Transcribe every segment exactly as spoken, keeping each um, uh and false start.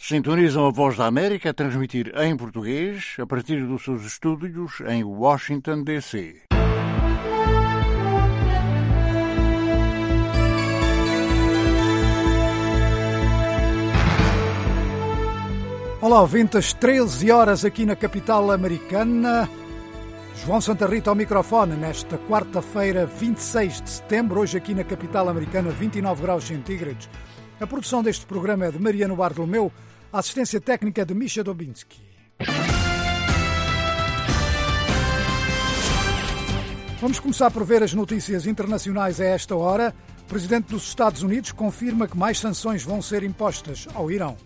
Sintonizam a Voz da América a transmitir em português a partir dos seus estúdios em Washington, D C Olá, ouvintes, treze horas aqui na capital americana. João Santa Rita ao microfone nesta quarta-feira, vinte e seis de setembro, hoje aqui na capital americana, vinte e nove graus centígrados. A produção deste programa é de Mariano Bartolomeu, a assistência técnica é de Misha Dobinski. Vamos começar por ver as notícias internacionais a esta hora. O presidente dos Estados Unidos confirma que mais sanções vão ser impostas ao Irão.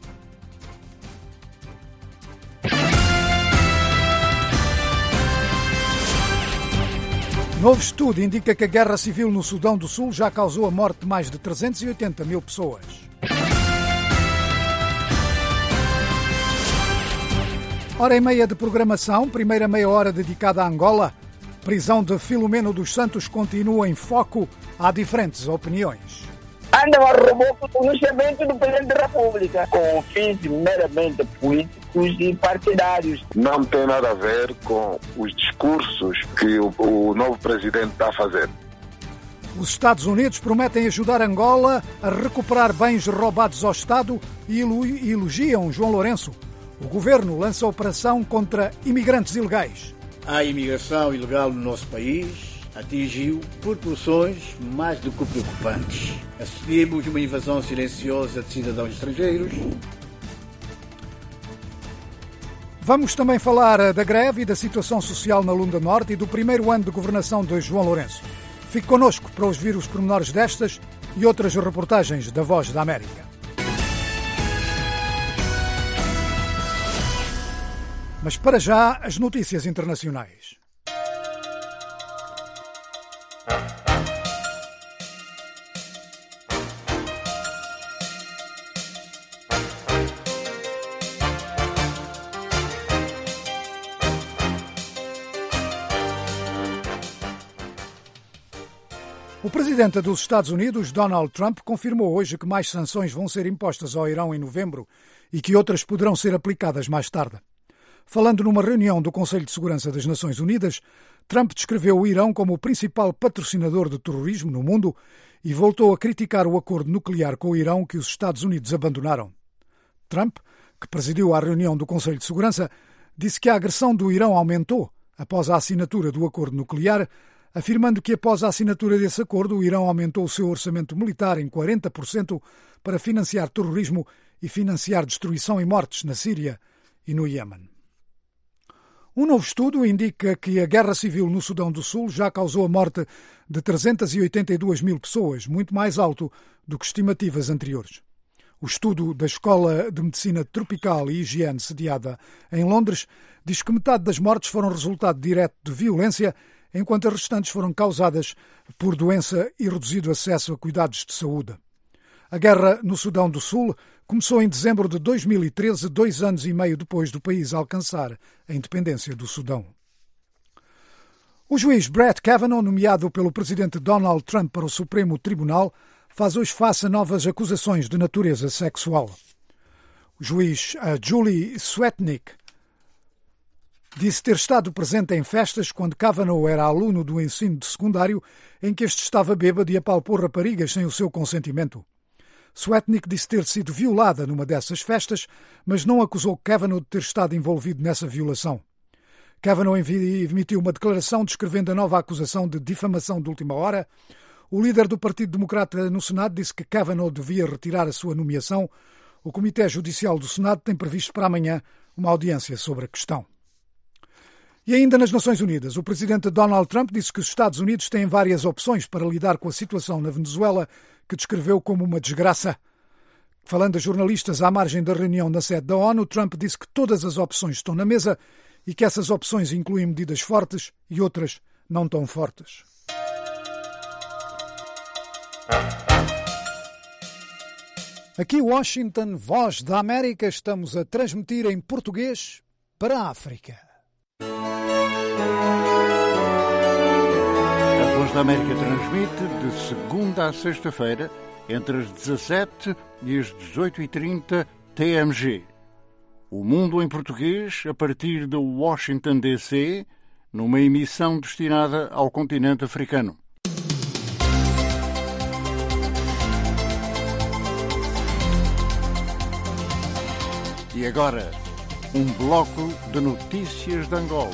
Novo estudo indica que a guerra civil no Sudão do Sul já causou a morte de mais de trezentas e oitenta mil pessoas. Hora e meia de programação, primeira meia hora dedicada a Angola. Prisão de Filomeno dos Santos continua em foco. Há diferentes opiniões. Andam a roubar o pronunciamento do Presidente da República com fins meramente políticos e partidários. Não tem nada a ver com os discursos que o, o novo Presidente está a fazer. Os Estados Unidos prometem ajudar Angola a recuperar bens roubados ao Estado e elogiam João Lourenço. O governo lança operação contra imigrantes ilegais. A imigração ilegal no nosso país atingiu proporções mais do que preocupantes. Assistimos uma invasão silenciosa de cidadãos estrangeiros. Vamos também falar da greve e da situação social na Lunda Norte e do primeiro ano de governação de João Lourenço. Fique connosco para ouvir os pormenores destas e outras reportagens da Voz da América. Mas para já, as notícias internacionais. O presidente dos Estados Unidos, Donald Trump, confirmou hoje que mais sanções vão ser impostas ao Irão em novembro e que outras poderão ser aplicadas mais tarde. Falando numa reunião do Conselho de Segurança das Nações Unidas, Trump descreveu o Irão como o principal patrocinador de terrorismo no mundo e voltou a criticar o acordo nuclear com o Irão que os Estados Unidos abandonaram. Trump, que presidiu a reunião do Conselho de Segurança, disse que a agressão do Irão aumentou após a assinatura do acordo nuclear, afirmando que após a assinatura desse acordo o Irão aumentou o seu orçamento militar em quarenta por cento para financiar terrorismo e financiar destruição e mortes na Síria e no Iêmen. Um novo estudo indica que a guerra civil no Sudão do Sul já causou a morte de trezentas e oitenta e duas mil pessoas, muito mais alto do que estimativas anteriores. O estudo da Escola de Medicina Tropical e Higiene, sediada em Londres, diz que metade das mortes foram resultado direto de violência, enquanto as restantes foram causadas por doença e reduzido acesso a cuidados de saúde. A guerra no Sudão do Sul começou em dezembro de dois mil e treze, dois anos e meio depois do país alcançar a independência do Sudão. O juiz Brett Kavanaugh, nomeado pelo presidente Donald Trump para o Supremo Tribunal, faz hoje face a novas acusações de natureza sexual. O juiz Julie Swetnick disse ter estado presente em festas quando Kavanaugh era aluno do ensino de secundário em que este estava bêbado e apalpou raparigas sem o seu consentimento. Swetnick disse ter sido violada numa dessas festas, mas não acusou Kavanaugh de ter estado envolvido nessa violação. Kavanaugh emitiu uma declaração descrevendo a nova acusação de difamação de última hora. O líder do Partido Democrata no Senado disse que Kavanaugh devia retirar a sua nomeação. O Comitê Judicial do Senado tem previsto para amanhã uma audiência sobre a questão. E ainda nas Nações Unidas, o presidente Donald Trump disse que os Estados Unidos têm várias opções para lidar com a situação na Venezuela, que descreveu como uma desgraça. Falando a jornalistas à margem da reunião na sede da ONU, Trump disse que todas as opções estão na mesa e que essas opções incluem medidas fortes e outras não tão fortes. Aqui Washington, Voz da América, estamos a transmitir em português para a África. A Voz da América transmite de segunda a sexta-feira, entre as dezassete e as dezoito e trinta, T M G. O mundo em português a partir de Washington, D C, numa emissão destinada ao continente africano. E agora, um bloco de notícias de Angola.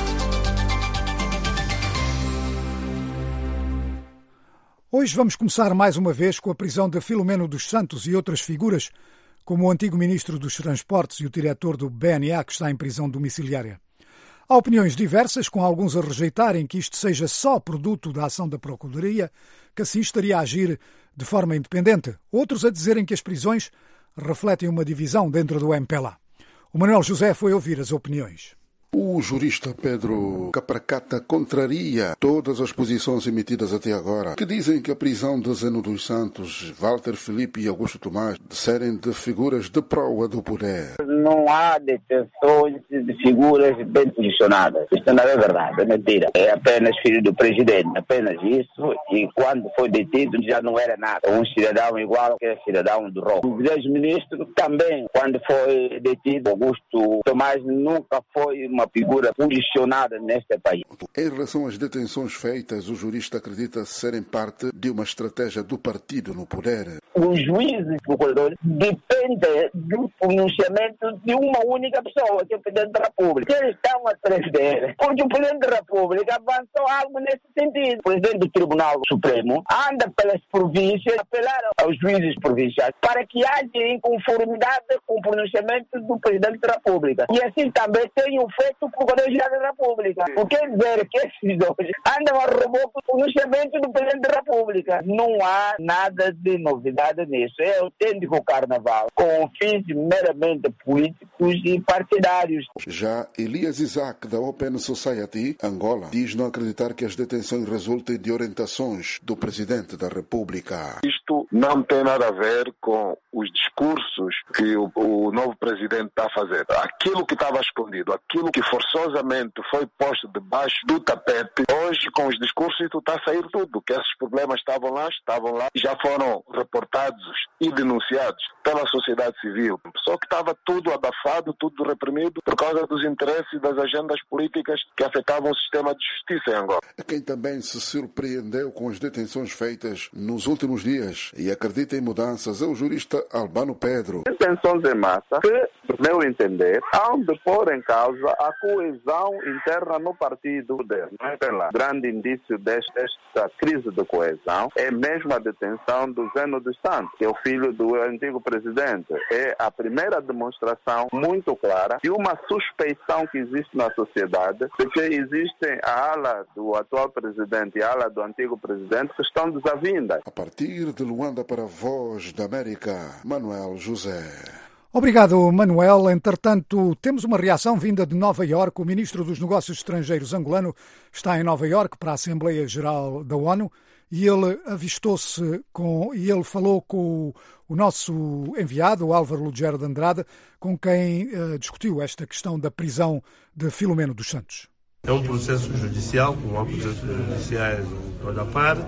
Hoje vamos começar mais uma vez com a prisão de Filomeno dos Santos e outras figuras, como o antigo ministro dos Transportes e o diretor do B N A, que está em prisão domiciliária. Há opiniões diversas, com alguns a rejeitarem que isto seja só produto da ação da Procuradoria, que assim estaria a agir de forma independente. Outros a dizerem que as prisões refletem uma divisão dentro do M P L A. O Manuel José foi ouvir as opiniões. O jurista Pedro Capracata contraria todas as posições emitidas até agora, que dizem que a prisão de Zeno dos Santos, Walter Filipe e Augusto Tomás serem de figuras de proa do poder. Não há detenções de figuras bem posicionadas. Isto não é verdade, é mentira. É apenas filho do presidente, apenas isso. E quando foi detido já não era nada. Um cidadão igual que é cidadão do Roco. O ex-ministro também, quando foi detido, Augusto Tomás nunca foi uma figura posicionada neste país. Em relação às detenções feitas, o jurista acredita serem parte de uma estratégia do partido no poder. Os juízes e procuradores dependem do pronunciamento de uma única pessoa, que é o Presidente da República. Eles estão atrás dele, porque o Presidente da República avançou algo nesse sentido. O Presidente do Tribunal Supremo anda pelas províncias, apelaram aos juízes provinciais para que haja em conformidade com o pronunciamento do Presidente da República. E assim também tem o feito o Procurador-Geral da República. O que quer dizer que esses dois andam a roubar o pronunciamento do Presidente da República. Não há nada de novidade nisso. É autêntico carnaval, com fins meramente políticos e partidários. Já Elias Isaac, da Open Society Angola, diz não acreditar que as detenções resultem de orientações do Presidente da República. Isto não tem nada a ver com os discursos que o, o novo Presidente está a fazer. Aquilo que estava escondido, aquilo que forçosamente foi posto debaixo do tapete, hoje com os discursos isso está a sair tudo, que esses problemas estavam lá, estavam lá, já foram reportados e denunciados pela sociedade civil. Só que estava tudo abafado, tudo reprimido por causa dos interesses das agendas políticas que afetavam o sistema de justiça em Angola. Quem também se surpreendeu com as detenções feitas nos últimos dias e acredita em mudanças é o jurista Albano Pedro. Detenções em massa que, do meu entender, hão de pôr em causa a coesão interna no partido poder. Não é lá. Grande indício desta, desta crise de coesão é mesmo a detenção do Zeno dos Santos, que é o filho do antigo presidente. É a primeira demonstração muito clara de uma suspeição que existe na sociedade de que existem a ala do atual presidente e a ala do antigo presidente que estão desavindas. A partir de Luanda para a Voz da América, Manuel José. Obrigado, Manuel. Entretanto, temos uma reação vinda de Nova Iorque. O ministro dos Negócios Estrangeiros angolano está em Nova Iorque para a Assembleia Geral da ONU e ele avistou-se com e ele falou com o nosso enviado, o Álvaro Lugero de Andrade, com quem uh, discutiu esta questão da prisão de Filomeno dos Santos. É um processo judicial, como há processos judiciais em toda parte.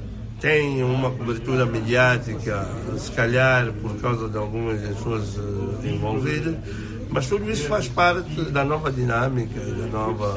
Tem uma cobertura mediática, se calhar por causa de algumas pessoas envolvidas, mas tudo isso faz parte da nova dinâmica, da nova,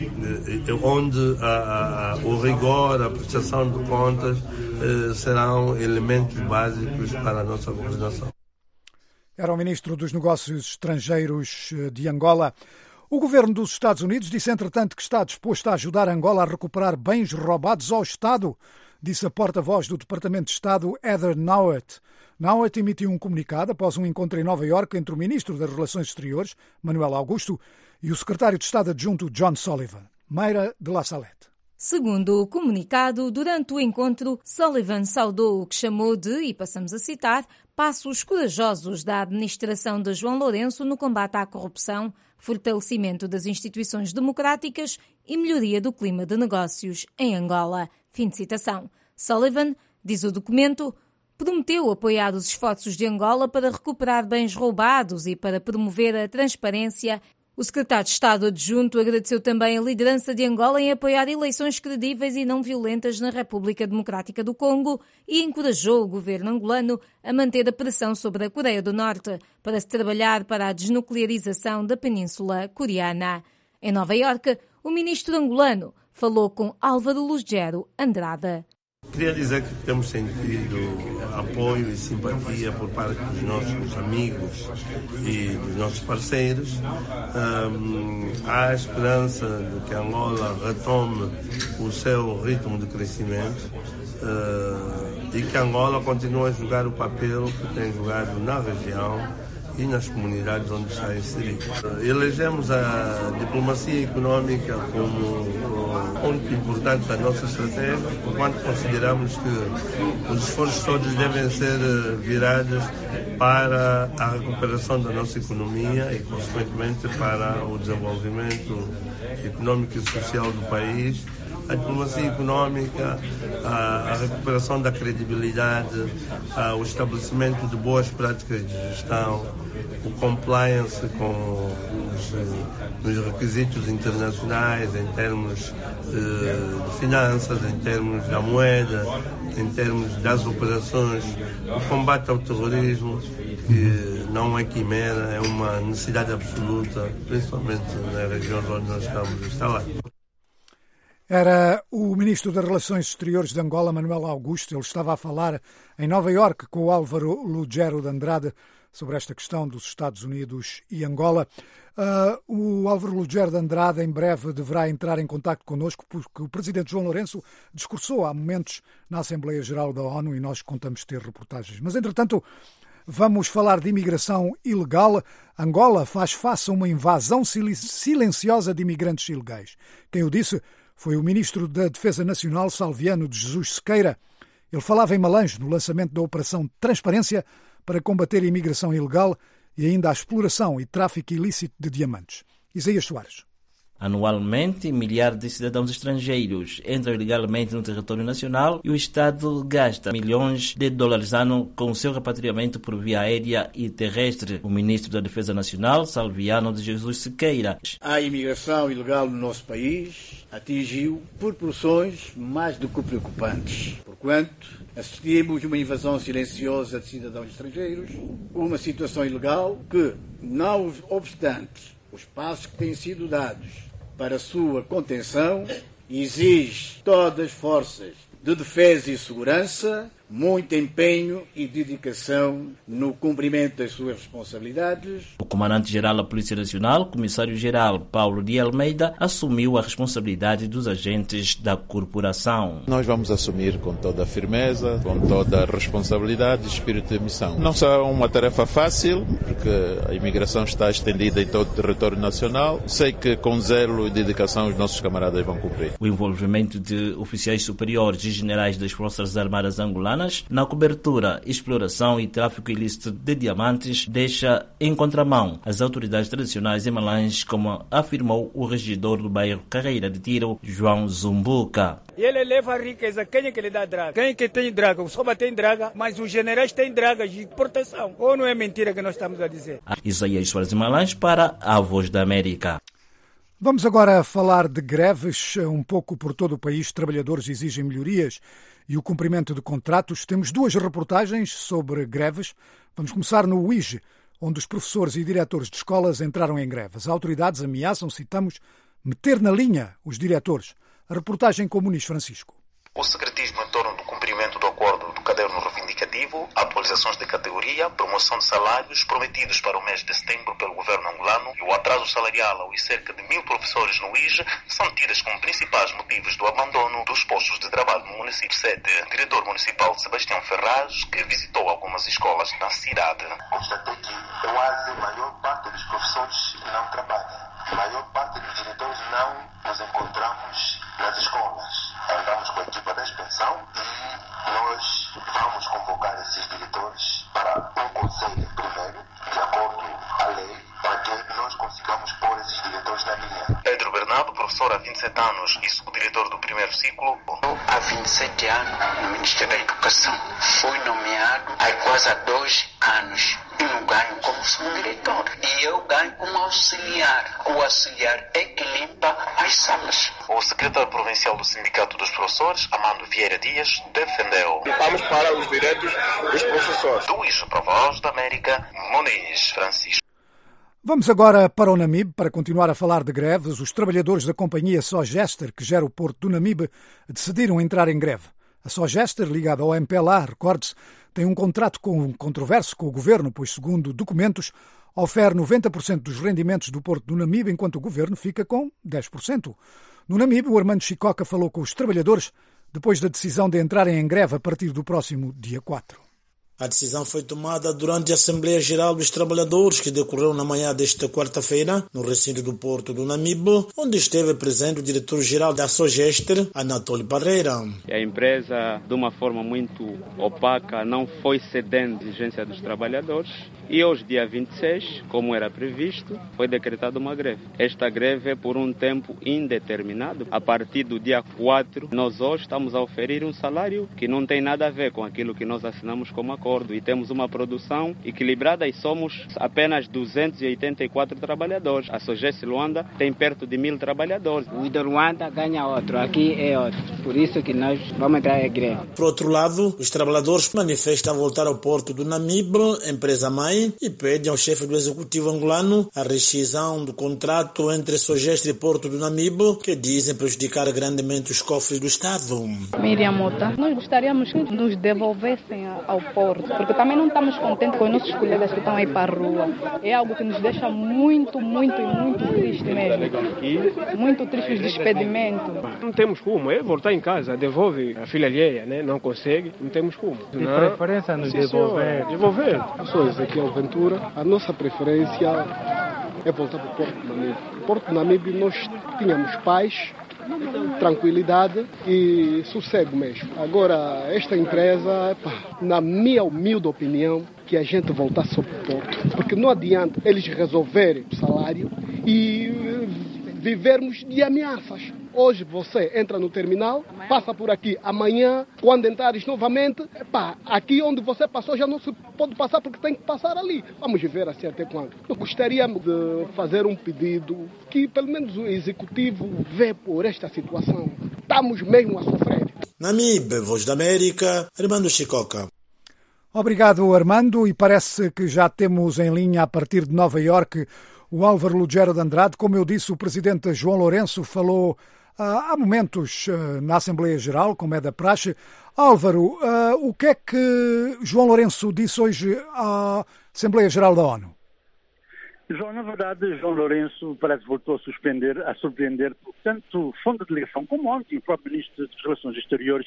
onde a, a, o rigor, a prestação de contas eh, serão elementos básicos para a nossa governação. Era o ministro dos Negócios Estrangeiros de Angola. O governo dos Estados Unidos disse, entretanto, que está disposto a ajudar Angola a recuperar bens roubados ao Estado, disse a porta-voz do Departamento de Estado, Heather Nauert. Nauert emitiu um comunicado após um encontro em Nova Iorque entre o ministro das Relações Exteriores, Manuel Augusto, e o secretário de Estado adjunto, John Sullivan. Meira de La Salette. Segundo o comunicado, durante o encontro, Sullivan saudou o que chamou de, e passamos a citar, passos corajosos da administração de João Lourenço no combate à corrupção, fortalecimento das instituições democráticas e melhoria do clima de negócios em Angola. Fim de citação. Sullivan, diz o documento, prometeu apoiar os esforços de Angola para recuperar bens roubados e para promover a transparência O secretário de Estado adjunto agradeceu também a liderança de Angola em apoiar eleições credíveis e não violentas na República Democrática do Congo e encorajou o governo angolano a manter a pressão sobre a Coreia do Norte para se trabalhar para a desnuclearização da Península Coreana. Em Nova Iorque, o ministro angolano falou com Álvaro Lugero Andrade. Queria dizer que temos sentido apoio e simpatia por parte dos nossos amigos e dos nossos parceiros. Um, há esperança de que Angola retome o seu ritmo de crescimento uh, e que Angola continue a jogar o papel que tem jogado na região e nas comunidades onde está inserido. Elegemos a diplomacia econômica como um ponto importante da nossa estratégia, enquanto consideramos que os esforços todos devem ser virados para a recuperação da nossa economia e, consequentemente, para o desenvolvimento econômico e social do país. A diplomacia econômica, a, a recuperação da credibilidade, a, o estabelecimento de boas práticas de gestão, o compliance com os, os requisitos internacionais em termos de, de finanças, em termos da moeda, em termos das operações, o combate ao terrorismo, que não é quimera, é uma necessidade absoluta, principalmente na região onde nós estamos instalados. Era o Ministro das Relações Exteriores de Angola, Manuel Augusto. Ele estava a falar em Nova Iorque com o Álvaro Lugero de Andrade sobre esta questão dos Estados Unidos e Angola. Uh, o Álvaro Lugero de Andrade em breve deverá entrar em contacto connosco porque o Presidente João Lourenço discursou há momentos na Assembleia Geral da ONU e nós contamos ter reportagens. Mas, entretanto, vamos falar de imigração ilegal. Angola faz face a uma invasão silenciosa de imigrantes ilegais. Quem o disse foi o Ministro da Defesa Nacional, Salviano de Jesus Sequeira. Ele falava em Malange no lançamento da Operação Transparência para combater a imigração ilegal e ainda a exploração e tráfico ilícito de diamantes. Isaías Soares. Anualmente, milhares de cidadãos estrangeiros entram ilegalmente no território nacional e o Estado gasta milhões de dólares ano com o seu repatriamento por via aérea e terrestre. O Ministro da Defesa Nacional, Salviano de Jesus Sequeira. A imigração ilegal no nosso país atingiu proporções mais do que preocupantes, porquanto assistimos a uma invasão silenciosa de cidadãos estrangeiros, uma situação ilegal que, não obstante os passos que têm sido dados para a sua contenção, exige todas as forças de defesa e segurança, muito empenho e dedicação no cumprimento das suas responsabilidades. O Comandante-Geral da Polícia Nacional, Comissário-Geral Paulo de Almeida, assumiu a responsabilidade dos agentes da corporação. Nós vamos assumir com toda a firmeza, com toda a responsabilidade e espírito de missão. Não será uma tarefa fácil, porque a imigração está estendida em todo o território nacional. Sei que com zelo e dedicação os nossos camaradas vão cumprir. O envolvimento de oficiais superiores e generais das Forças Armadas angolanas na cobertura, exploração e tráfico ilícito de diamantes deixa em contramão as autoridades tradicionais em Malange, como afirmou o regidor do bairro Carreira de Tiro, João Zumbuca. E ele leva a riqueza. Quem é que lhe dá draga? Quem é que tem draga? O Soba tem draga, mas os generais têm dragas de proteção. Ou não é mentira que nós estamos a dizer? Isaías Soares de Malange para a Voz da América. Vamos agora falar de greves. Um pouco por todo o país, trabalhadores exigem melhorias e o cumprimento de contratos. Temos duas reportagens sobre greves. Vamos começar no U I G, onde os professores e diretores de escolas entraram em greve. As autoridades ameaçam, citamos, meter na linha os diretores. A reportagem com Muniz Francisco. O secretismo em torno do cumprimento do acordo do caderno reivindicativo, atualizações de categoria, promoção de salários prometidos para o mês de setembro pelo governo angolano e o atraso salarial aos cerca de mil professores no U I G são tidas como principais motivos do abandono dos postos de trabalho no município sede. O diretor municipal Sebastião Ferraz, que visitou algumas escolas na cidade. Constatei que quase a maior parte dos professores não trabalha. A maior parte dos diretores não nos encontramos nas escolas. Andamos com a equipa da inspeção e nós vamos convocar esses diretores para um conselho primeiro, de acordo à lei, para que nós consigamos pôr esses diretores na linha. Pedro Bernardo, professor há vinte e sete anos e subdiretor do primeiro ciclo. Eu, há vinte e sete anos, no Ministério da Educação, fui nomeado há quase há dois anos e não ganho como subdiretor. E e eu ganho como auxiliar. O auxiliar é que limpa as salas. O secretário provincial do Sindicato dos Professores, Amando Vieira Dias, defendeu. Lutamos para os direitos dos professores. Luís, para a Voz da América, Muniz Francisco. Vamos agora para o Namibe para continuar a falar de greves. Os trabalhadores da companhia Sogester, que gera o porto do Namibe, decidiram entrar em greve. A Sogester, ligada ao M P L A, recorde-se, tem um contrato com, controverso com o governo, pois, segundo documentos, oferece noventa por cento dos rendimentos do porto do Namibe, enquanto o governo fica com dez por cento. No Namibe, o Armando Chicoca falou com os trabalhadores depois da decisão de entrarem em greve a partir do próximo dia quatro. A decisão foi tomada durante a Assembleia Geral dos Trabalhadores, que decorreu na manhã desta quarta-feira, no recinto do Porto do Namibe, onde esteve presente o diretor-geral da Sogester, Anatoly Parreira. A empresa, de uma forma muito opaca, não foi cedendo à exigência dos trabalhadores e hoje, dia vinte e seis, como era previsto, foi decretada uma greve. Esta greve é por um tempo indeterminado. A partir do dia quatro, nós hoje estamos a oferir um salário que não tem nada a ver com aquilo que nós assinamos como acordo. E temos uma produção equilibrada e somos apenas duzentos e oitenta e quatro trabalhadores. A Sogeste Luanda tem perto de mil trabalhadores. O de Luanda ganha outro, aqui é outro. Por isso que nós vamos entrar em greve. Por outro lado, os trabalhadores manifestam voltar ao porto do Namibe, empresa-mãe, e pedem ao chefe do executivo angolano a rescisão do contrato entre Sogeste e Porto do Namibe, que dizem prejudicar grandemente os cofres do Estado. Miriam Mota, nós gostaríamos que nos devolvessem ao porto, porque também não estamos contentes com os nossos colegas que estão aí para a rua. É algo que nos deixa muito, muito e muito triste mesmo. Muito triste os despedimentos. Não temos rumo, é voltar em casa, devolve a filha alheia, né? Não consegue, não temos rumo. De não. preferência nos Sim, devolver. Senhor, devolver. Eu sou Ezequiel Ventura, a nossa preferência é voltar para o Porto do Namibe. Porto do Namibe nós tínhamos paz, tranquilidade e sossego mesmo. Agora, esta empresa, pá, na minha humilde opinião, que a gente voltasse ao Porto, porque não adianta eles resolverem o salário e vivermos de ameaças. Hoje você entra no terminal, passa por aqui. Amanhã, quando entrares novamente, epá, aqui onde você passou já não se pode passar porque tem que passar ali. Vamos ver assim até quando. Eu gostaria de fazer um pedido que pelo menos o executivo vê por esta situação. Estamos mesmo a sofrer. Namibe, Voz da América, Armando Chicoca. Obrigado, Armando. E parece que já temos em linha a partir de Nova Iorque o Álvaro Lugero de Andrade. Como eu disse, o presidente João Lourenço falou há momentos na Assembleia Geral, como é da praxe. Álvaro, o que é que João Lourenço disse hoje à Assembleia Geral da ONU? João, na verdade, João Lourenço parece que voltou a, suspender, a surpreender, tanto fundo de delegação como ontem o próprio Ministro das Relações Exteriores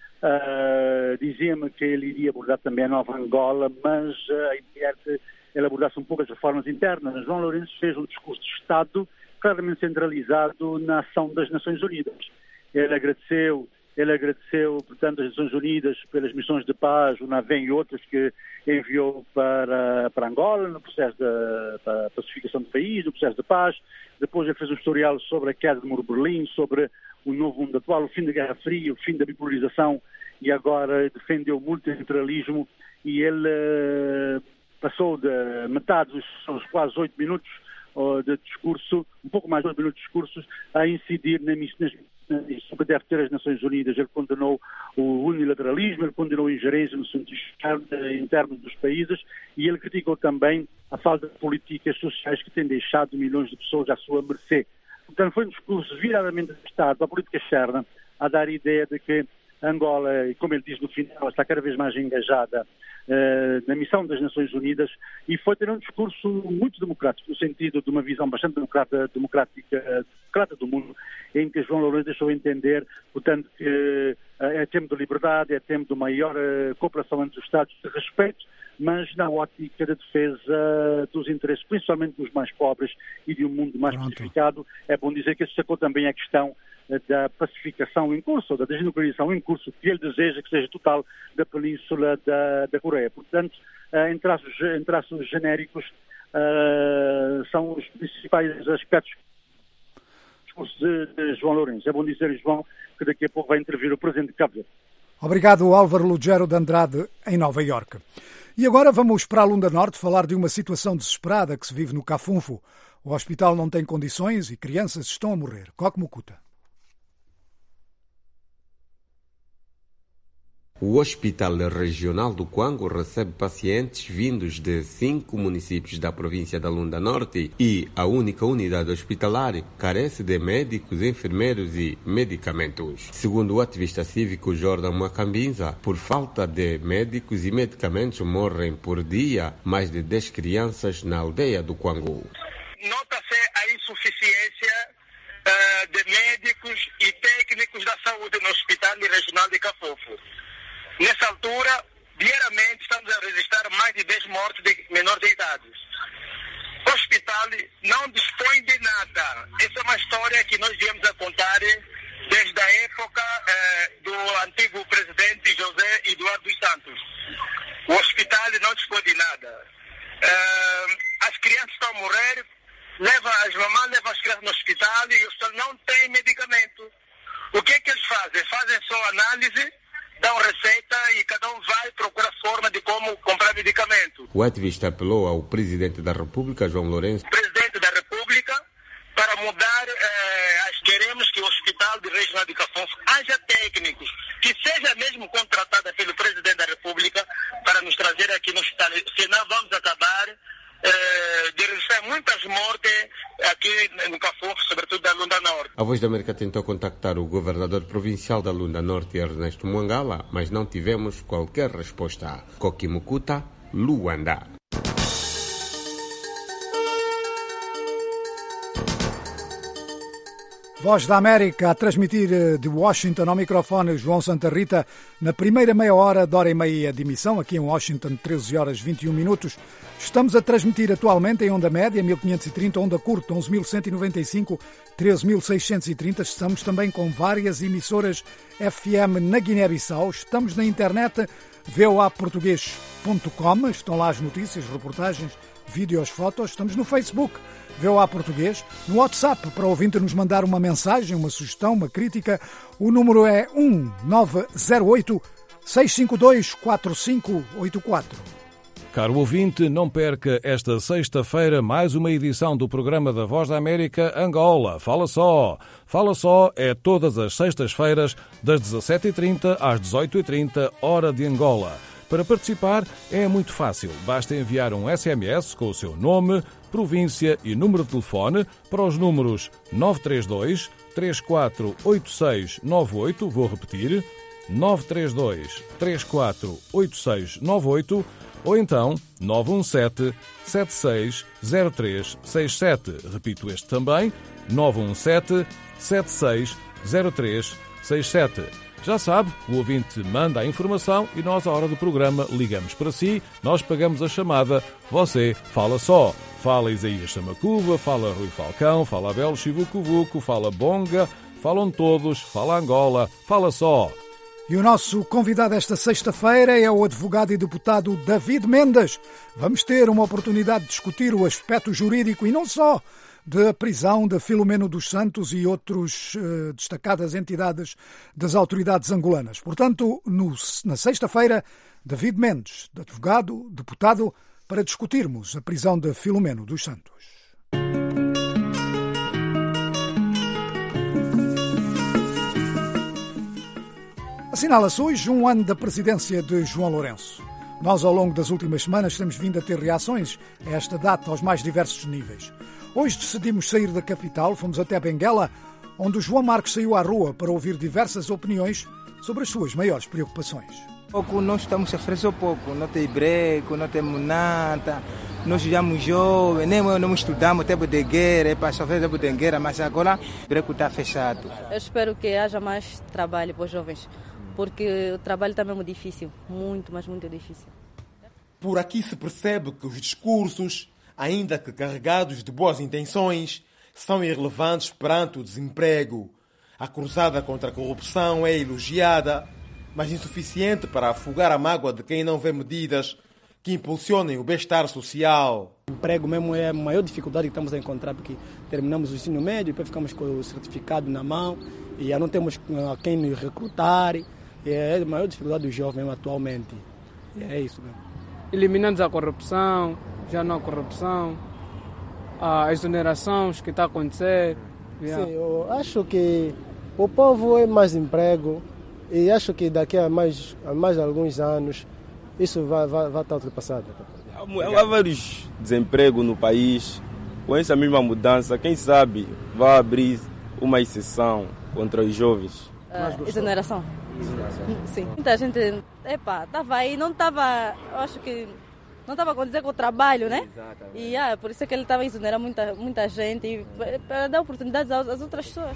uh, dizia-me que ele iria abordar também a Nova Angola, mas uh, a ideia é que ele abordasse um pouco as reformas internas. João Lourenço fez um discurso de Estado claramente centralizado na ação das Nações Unidas. Ele agradeceu, ele agradeceu, portanto, as Nações Unidas pelas missões de paz, o NAVEM e outras que enviou para, para Angola, no processo da pacificação do país, no processo de paz. Depois ele fez um historial sobre a queda do Muro de Berlim, sobre o novo mundo atual, o fim da Guerra Fria, o fim da bipolarização, e agora defendeu o multilateralismo, e ele uh, passou de metade dos seus quase oito minutos de discurso, um pouco mais de oito minutos de discursos, a incidir na missão que deve ter as Nações Unidas. Ele condenou o unilateralismo, ele condenou a ingerência no assuntos internos dos países, e ele criticou também a falta de políticas sociais que têm deixado milhões de pessoas à sua mercê. Portanto, foi um discurso viradamente de Estado, a política externa, a dar a ideia de que Angola, como ele diz no final, está cada vez mais engajada uh, na missão das Nações Unidas, e foi ter um discurso muito democrático, no sentido de uma visão bastante democrata, democrática, democrata do mundo, em que João Lourenço deixou entender, portanto, que uh, é tempo de liberdade, é tempo de maior uh, cooperação entre os Estados, de respeito, mas na ótica da defesa dos interesses, principalmente dos mais pobres e de um mundo mais Pronto. pacificado. É bom dizer que se destacou também a questão da pacificação em curso, da desnuclearização em curso, que ele deseja que seja total da Península da, da Coreia. Portanto, em traços, em traços genéricos, uh, são os principais aspectos do discurso de, de João Lourenço. É bom dizer, João, que daqui a pouco vai intervir o presidente de Cabo Verde. Obrigado, Álvaro Lugero de Andrade, em Nova Iorque. E agora vamos para a Lunda Norte falar de uma situação desesperada que se vive no Cafunfo. O hospital não tem condições e crianças estão a morrer. Coque Mucuta. O Hospital Regional do Cuango recebe pacientes vindos de cinco municípios da província da Lunda Norte e a única unidade hospitalar carece de médicos, enfermeiros e medicamentos. Segundo o ativista cívico Jordan Macambinza, por falta de médicos e medicamentos morrem por dia mais de dez crianças na aldeia do Cuango. Nota-se a insuficiência uh, de médicos e técnicos da saúde no Hospital Regional de Cafofo. Nessa altura, diariamente estamos a registrar mais de dez mortes de menores de idade. O hospital não dispõe de nada. Essa é uma história que nós viemos a contar desde a época eh, do antigo presidente José Eduardo dos Santos. O hospital não dispõe de nada. Eh, as crianças estão a morrer, leva, as mamães levam as crianças no hospital e o hospital não tem medicamento. O que é que eles fazem? Fazem só análise, dão receita e cada um vai procurar forma de como comprar medicamento. O ativista apelou ao Presidente da República, João Lourenço. Presidente da República, para mudar, eh, queremos que o Hospital de Regional de Cafofo haja técnicos, que seja mesmo contratada pelo Presidente da República para nos trazer aqui no hospital. Senão vamos acabar eh, de registrar muitas mortes aqui no Cafofo, sobretudo da Lunda Norte. A Voz da América tentou contactar o governador provincial da Lunda Norte, Ernesto Mwangala, mas não tivemos qualquer resposta. Coque Mucuta, Luanda. Voz da América a transmitir de Washington ao microfone João Santa Rita na primeira meia hora de hora e meia de emissão, aqui em Washington, treze horas e vinte e um minutos. Estamos a transmitir atualmente em onda média, mil quinhentos e trinta, onda curta, onze mil cento e noventa e cinco, treze mil seiscentos e trinta. Estamos também com várias emissoras F M na Guiné-Bissau. Estamos na internet v o a português ponto com, estão lá as notícias, reportagens, vídeos, fotos. Estamos no Facebook, V O A Português, no WhatsApp, para o ouvinte nos mandar uma mensagem, uma sugestão, uma crítica. O número é um nove zero oito, seis cinco dois, quatro cinco oito quatro. Caro ouvinte, não perca esta sexta-feira mais uma edição do programa da Voz da América Angola. Fala só! Fala só é todas as sextas-feiras, das dezassete e trinta às dezoito e trinta, hora de Angola. Para participar é muito fácil. Basta enviar um S M S com o seu nome, província e número de telefone para os números nove três dois, três quatro oito seis nove oito, vou repetir, nove três dois, três quatro oito seis nove oito, ou então nove um sete, sete seis zero três seis sete. Repito este também, nove um sete, sete seis zero três seis sete. Já sabe, o ouvinte manda a informação e nós, à hora do programa, ligamos para si, nós pagamos a chamada, você fala só. Fala Isaías Chamacuva, fala Rui Falcão, fala Abel Chivucovuco, fala Bonga, falam todos, fala Angola, fala só. E o nosso convidado esta sexta-feira é o advogado e deputado David Mendes. Vamos ter uma oportunidade de discutir o aspecto jurídico e não só da prisão de Filomeno dos Santos e outras uh, destacadas entidades das autoridades angolanas. Portanto, no, na sexta-feira, David Mendes, advogado, deputado, para discutirmos a prisão de Filomeno dos Santos. Assinala-se hoje um ano da presidência de João Lourenço. Nós, ao longo das últimas semanas, temos vindo a ter reações a esta data aos mais diversos níveis. Hoje decidimos sair da capital, fomos até Benguela, onde o João Marcos saiu à rua para ouvir diversas opiniões sobre as suas maiores preocupações. Pouco nós estamos a oferecer pouco, não tem breco, não temos nada, nós estudamos jovens, nem não estudamos tempo de guerra, para sofrer tempo de guerra, mas agora o breco está fechado. Eu espero que haja mais trabalho para os jovens, porque o trabalho está mesmo difícil, muito, mas muito difícil. Por aqui se percebe que os discursos, ainda que carregados de boas intenções, são irrelevantes perante o desemprego. A cruzada contra a corrupção é elogiada, mas insuficiente para afogar a mágoa de quem não vê medidas que impulsionem o bem-estar social. O emprego mesmo é a maior dificuldade que estamos a encontrar, porque terminamos o ensino médio, depois ficamos com o certificado na mão e já não temos a quem nos recrutar. É a maior dificuldade do jovem atualmente. É isso mesmo. eliminando a corrupção, já não há corrupção, a exoneração que está a acontecer. Yeah. Sim, eu acho que o povo é mais emprego e acho que daqui a mais, a mais alguns anos isso vai, vai, vai estar ultrapassado. Há vários desempregos no país. Com essa mesma mudança, quem sabe vai abrir uma exceção contra os jovens. Uh, exoneração. Sim. Muita gente, epa, estava aí, não estava, eu acho que não estava a acontecer com o trabalho, né? Exatamente. E ah, por isso é que ele estava a exonerar muita, muita gente e para dar oportunidades às, às outras pessoas.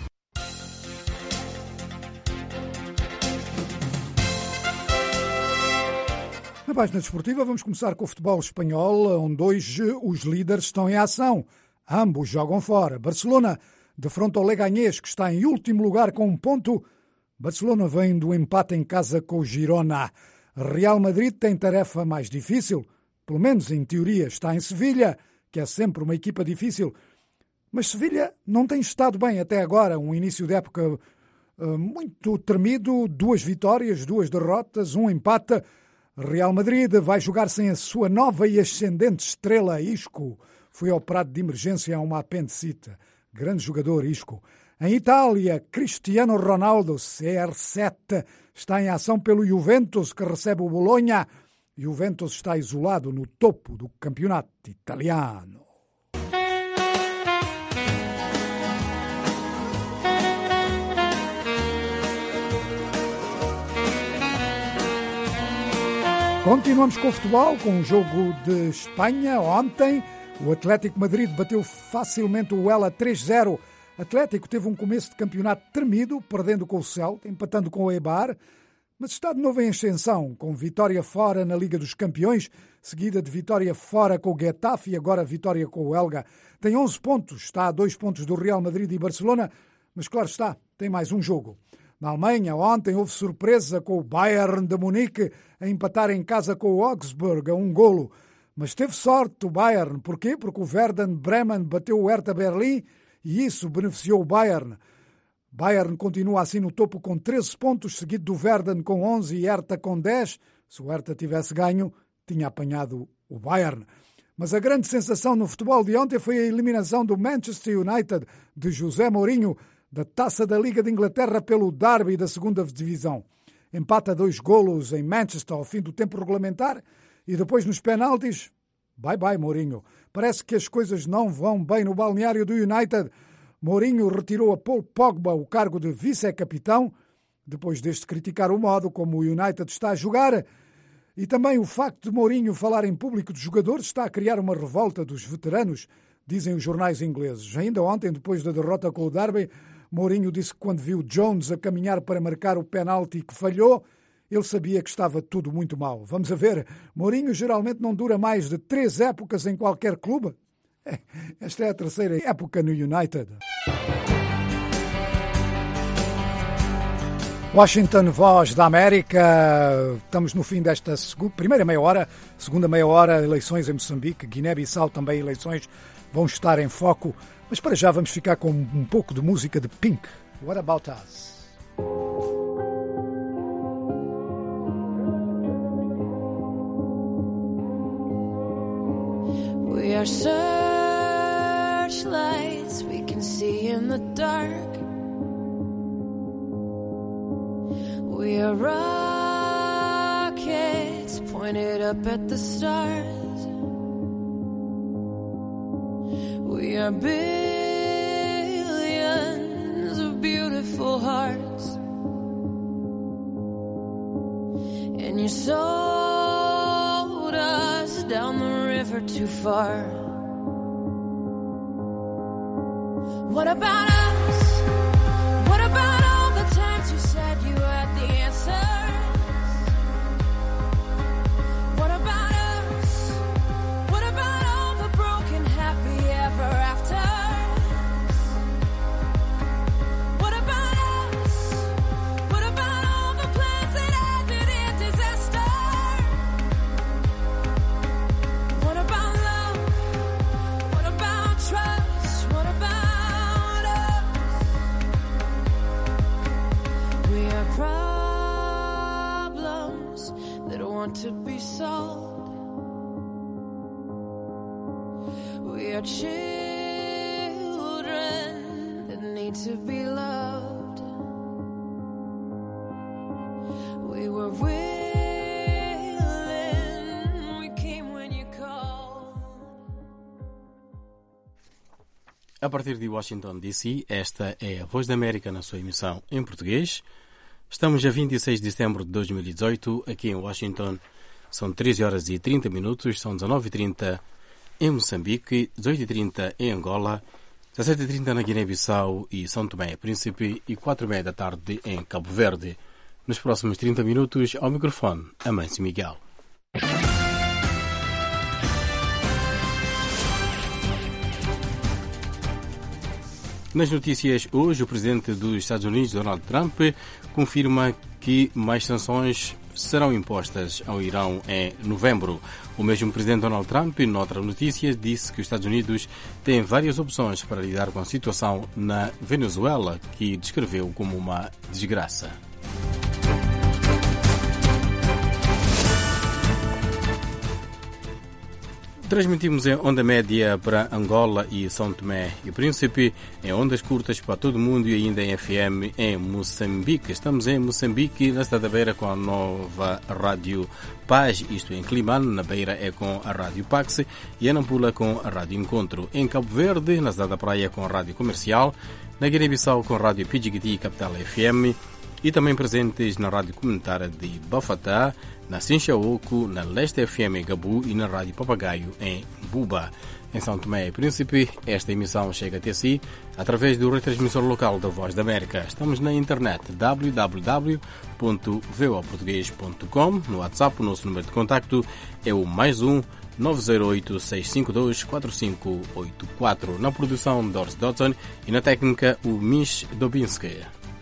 Na página desportiva vamos começar com o futebol espanhol, onde hoje os líderes estão em ação. Ambos jogam fora. Barcelona defronta o Leganés, que está em último lugar com um ponto. Barcelona vem do empate em casa com o Girona. Real Madrid tem tarefa mais difícil. Pelo menos em teoria está em Sevilha, que é sempre uma equipa difícil. Mas Sevilha não tem estado bem até agora. Um início de época uh, muito tremido. Duas vitórias, duas derrotas, um empate. Real Madrid vai jogar sem a sua nova e ascendente estrela Isco. Foi operado de emergência a uma apendicite. Grande jogador Isco. Em Itália, Cristiano Ronaldo, C R sete, está em ação pelo Juventus, que recebe o Bologna. Juventus está isolado no topo do campeonato italiano. Continuamos com o futebol, com um jogo de Espanha. Ontem, o Atlético Madrid bateu facilmente o Huela três zero. Atlético teve um começo de campeonato tremido, perdendo com o Celta, empatando com o Eibar, mas está de novo em ascensão, com vitória fora na Liga dos Campeões, seguida de vitória fora com o Getafe e agora vitória com o Elga. Tem onze pontos, está a dois pontos do Real Madrid e Barcelona, mas claro está, tem mais um jogo. Na Alemanha, ontem houve surpresa com o Bayern de Munique a empatar em casa com o Augsburg a um golo. Mas teve sorte o Bayern. Porquê? Porque o Werder Bremen bateu o Hertha Berlim e isso beneficiou o Bayern. Bayern continua assim no topo com treze pontos, seguido do Werder com onze e Hertha com dez. Se o Hertha tivesse ganho, tinha apanhado o Bayern. Mas a grande sensação no futebol de ontem foi a eliminação do Manchester United de José Mourinho da Taça da Liga de Inglaterra pelo Derby da segunda Divisão. Empata dois golos em Manchester ao fim do tempo regulamentar e depois nos penaltis, bye bye Mourinho. Parece que as coisas não vão bem no balneário do United. Mourinho retirou a Paul Pogba o cargo de vice-capitão, depois deste criticar o modo como o United está a jogar. E também o facto de Mourinho falar em público dos jogadores está a criar uma revolta dos veteranos, dizem os jornais ingleses. Ainda ontem, depois da derrota com o Derby, Mourinho disse que quando viu Jones a caminhar para marcar o penalti que falhou, ele sabia que estava tudo muito mal. Vamos a ver, Mourinho geralmente não dura mais de três épocas em qualquer clube. Esta é a terceira época no United. Washington, Voz da América. Estamos no fim desta segunda, primeira meia hora, segunda meia hora, eleições em Moçambique, Guiné-Bissau também eleições vão estar em foco. Mas para já vamos ficar com um pouco de música de Pink. What About Us? We are searchlights we can see in the dark. We are rockets pointed up at the stars. We are billions of beautiful hearts. And you sold us down the river too far. What about us? What about all the times you said you had the answers? What about us? What about all the broken happy ever afters? What about us? What about all the plans that ended in disaster? What about love? What about trust? What about us? We are problems that want to be solved. We are children that need to be loved. We were willing, we came when you called. A partir de Washington, D C, esta é a Voz da América na sua emissão em português. Estamos a vinte e seis de setembro de dois mil e dezoito, aqui em Washington. São treze horas e trinta minutos, são dezenove e trinta em Moçambique, dezoito e trinta em Angola, dezassete e trinta na Guiné-Bissau e São Tomé e Príncipe e quatro e meia da tarde em Cabo Verde. Nos próximos trinta minutos, ao microfone, Amâncio Miguel. Nas notícias hoje, o presidente dos Estados Unidos, Donald Trump, confirma que mais sanções serão impostas ao Irão em novembro. O mesmo presidente Donald Trump, noutra notícia, disse que os Estados Unidos têm várias opções para lidar com a situação na Venezuela, que descreveu como uma desgraça. Transmitimos em onda média para Angola e São Tomé e Príncipe, em ondas curtas para todo o mundo e ainda em F M em Moçambique. Estamos em Moçambique, na cidade da Beira, com a nova Rádio Paz, isto em Climane, na Beira é com a Rádio Pax e em Nampula com a Rádio Encontro. Em Cabo Verde, na cidade da Praia, com a Rádio Comercial, na Guiné-Bissau com a Rádio Pidjigiti Capital F M e também presentes na Rádio Comunitária de Bafatá, na Sinchaoco, na Leste F M em Gabu e na Rádio Papagaio em Buba. Em São Tomé e Príncipe, esta emissão chega até si através do retransmissor local da Voz da América. Estamos na internet w w w ponto voa português ponto com. No WhatsApp, o nosso número de contacto é o mais um nove zero oito, seis cinco dois, quatro cinco oito quatro. Na produção, Doris Dodson e na técnica, o Mish Dobinski.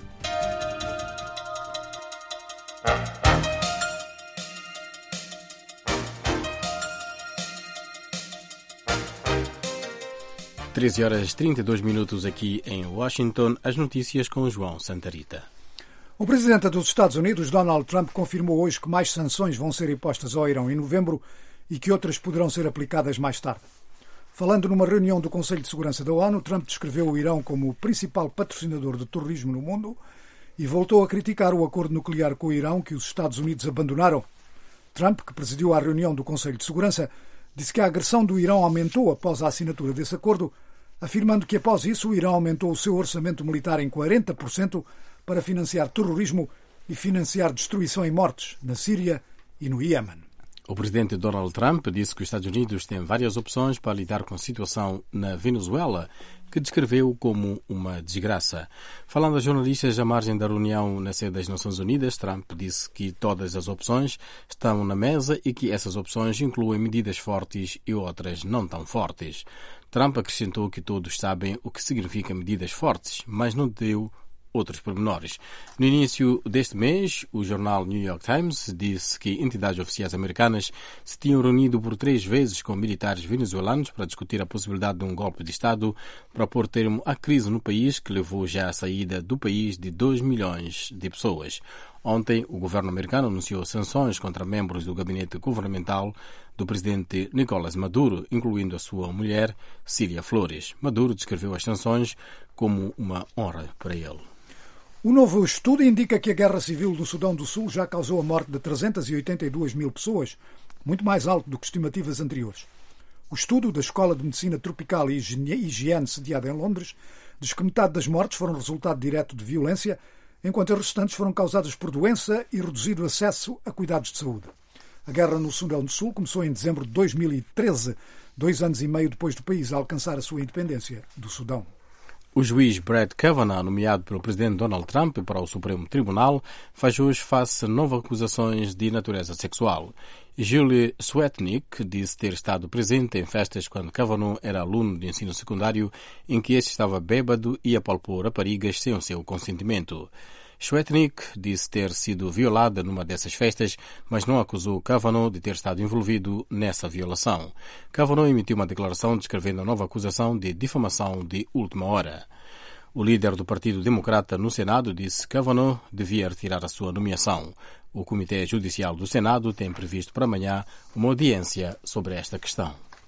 treze horas e trinta e dois minutos aqui em Washington, as notícias com João Santarita. O presidente dos Estados Unidos, Donald Trump, confirmou hoje que mais sanções vão ser impostas ao Irão em novembro e que outras poderão ser aplicadas mais tarde. Falando numa reunião do Conselho de Segurança da ONU, Trump descreveu o Irão como o principal patrocinador de terrorismo no mundo e voltou a criticar o acordo nuclear com o Irão que os Estados Unidos abandonaram. Trump, que presidiu a reunião do Conselho de Segurança, disse que a agressão do Irão aumentou após a assinatura desse acordo, afirmando que após isso o Irão aumentou o seu orçamento militar em quarenta por cento para financiar terrorismo e financiar destruição e mortes na Síria e no Iêmen. O presidente Donald Trump disse que os Estados Unidos têm várias opções para lidar com a situação na Venezuela, que descreveu como uma desgraça. Falando a jornalistas à margem da reunião na sede das Nações Unidas, Trump disse que todas as opções estão na mesa e que essas opções incluem medidas fortes e outras não tão fortes. Trump acrescentou que todos sabem o que significa medidas fortes, mas não deu outros pormenores. No início deste mês, o jornal New York Times disse que entidades oficiais americanas se tinham reunido por três vezes com militares venezuelanos para discutir a possibilidade de um golpe de Estado para pôr termo à crise no país, que levou já à saída do país de dois milhões de pessoas. Ontem, o governo americano anunciou sanções contra membros do gabinete governamental do presidente Nicolás Maduro, incluindo a sua mulher, Cília Flores. Maduro descreveu as sanções como uma honra para ele. O novo estudo indica que a guerra civil do Sudão do Sul já causou a morte de trezentas e oitenta e duas mil pessoas, muito mais alto do que estimativas anteriores. O estudo da Escola de Medicina Tropical e Higiene, sediada em Londres, diz que metade das mortes foram resultado direto de violência, enquanto as restantes foram causadas por doença e reduzido acesso a cuidados de saúde. A guerra no Sudão do Sul começou em dezembro de dois mil e treze, dois anos e meio depois do país alcançar a sua independência do Sudão. O juiz Brett Kavanaugh, nomeado pelo presidente Donald Trump para o Supremo Tribunal, faz hoje face a novas acusações de natureza sexual. Julie Swetnick disse ter estado presente em festas quando Kavanaugh era aluno de ensino secundário, em que este estava bêbado e apalpou raparigas sem o seu consentimento. Swetnick disse ter sido violada numa dessas festas, mas não acusou Kavanaugh de ter estado envolvido nessa violação. Kavanaugh emitiu uma declaração descrevendo a nova acusação de difamação de última hora. O líder do Partido Democrata no Senado disse que Kavanaugh devia retirar a sua nomeação. O Comitê Judicial do Senado tem previsto para amanhã uma audiência sobre esta questão.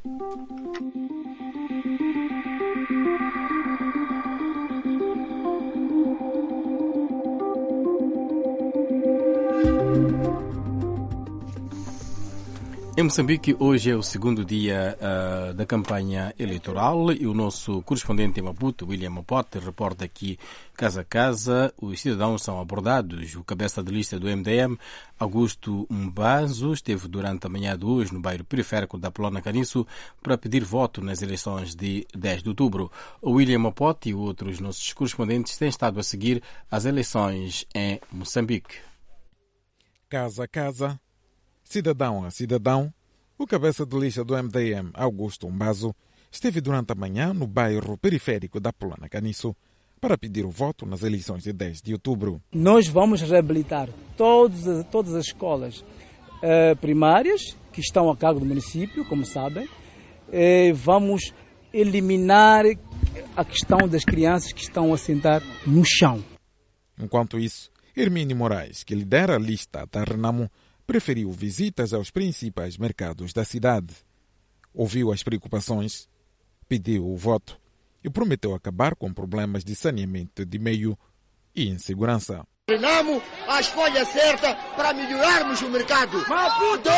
Em Moçambique, hoje é o segundo dia uh, da campanha eleitoral e o nosso correspondente em Maputo, William Mapote, reporta aqui casa a casa. Os cidadãos são abordados. O cabeça de lista do M D M, Augusto Mbazo, esteve durante a manhã de hoje no bairro periférico da Plona Caniço para pedir voto nas eleições de dez de outubro. O William Mapote e outros nossos correspondentes têm estado a seguir as eleições em Moçambique. Casa a casa, cidadão a cidadão, o cabeça de lista do M D M, Augusto Mbazo, esteve durante a manhã no bairro periférico da Plona Caniço para pedir o voto nas eleições de dez de outubro. Nós vamos reabilitar todos, todas as escolas eh, primárias que estão a cargo do município, como sabem. Eh, vamos eliminar a questão das crianças que estão a sentar no chão. Enquanto isso, Hermínio Moraes, que lidera a lista da Renamo, preferiu visitas aos principais mercados da cidade. Ouviu as preocupações, pediu o voto e prometeu acabar com problemas de saneamento de meio e insegurança. Renamo a escolha certa para melhorarmos o mercado. Maputo!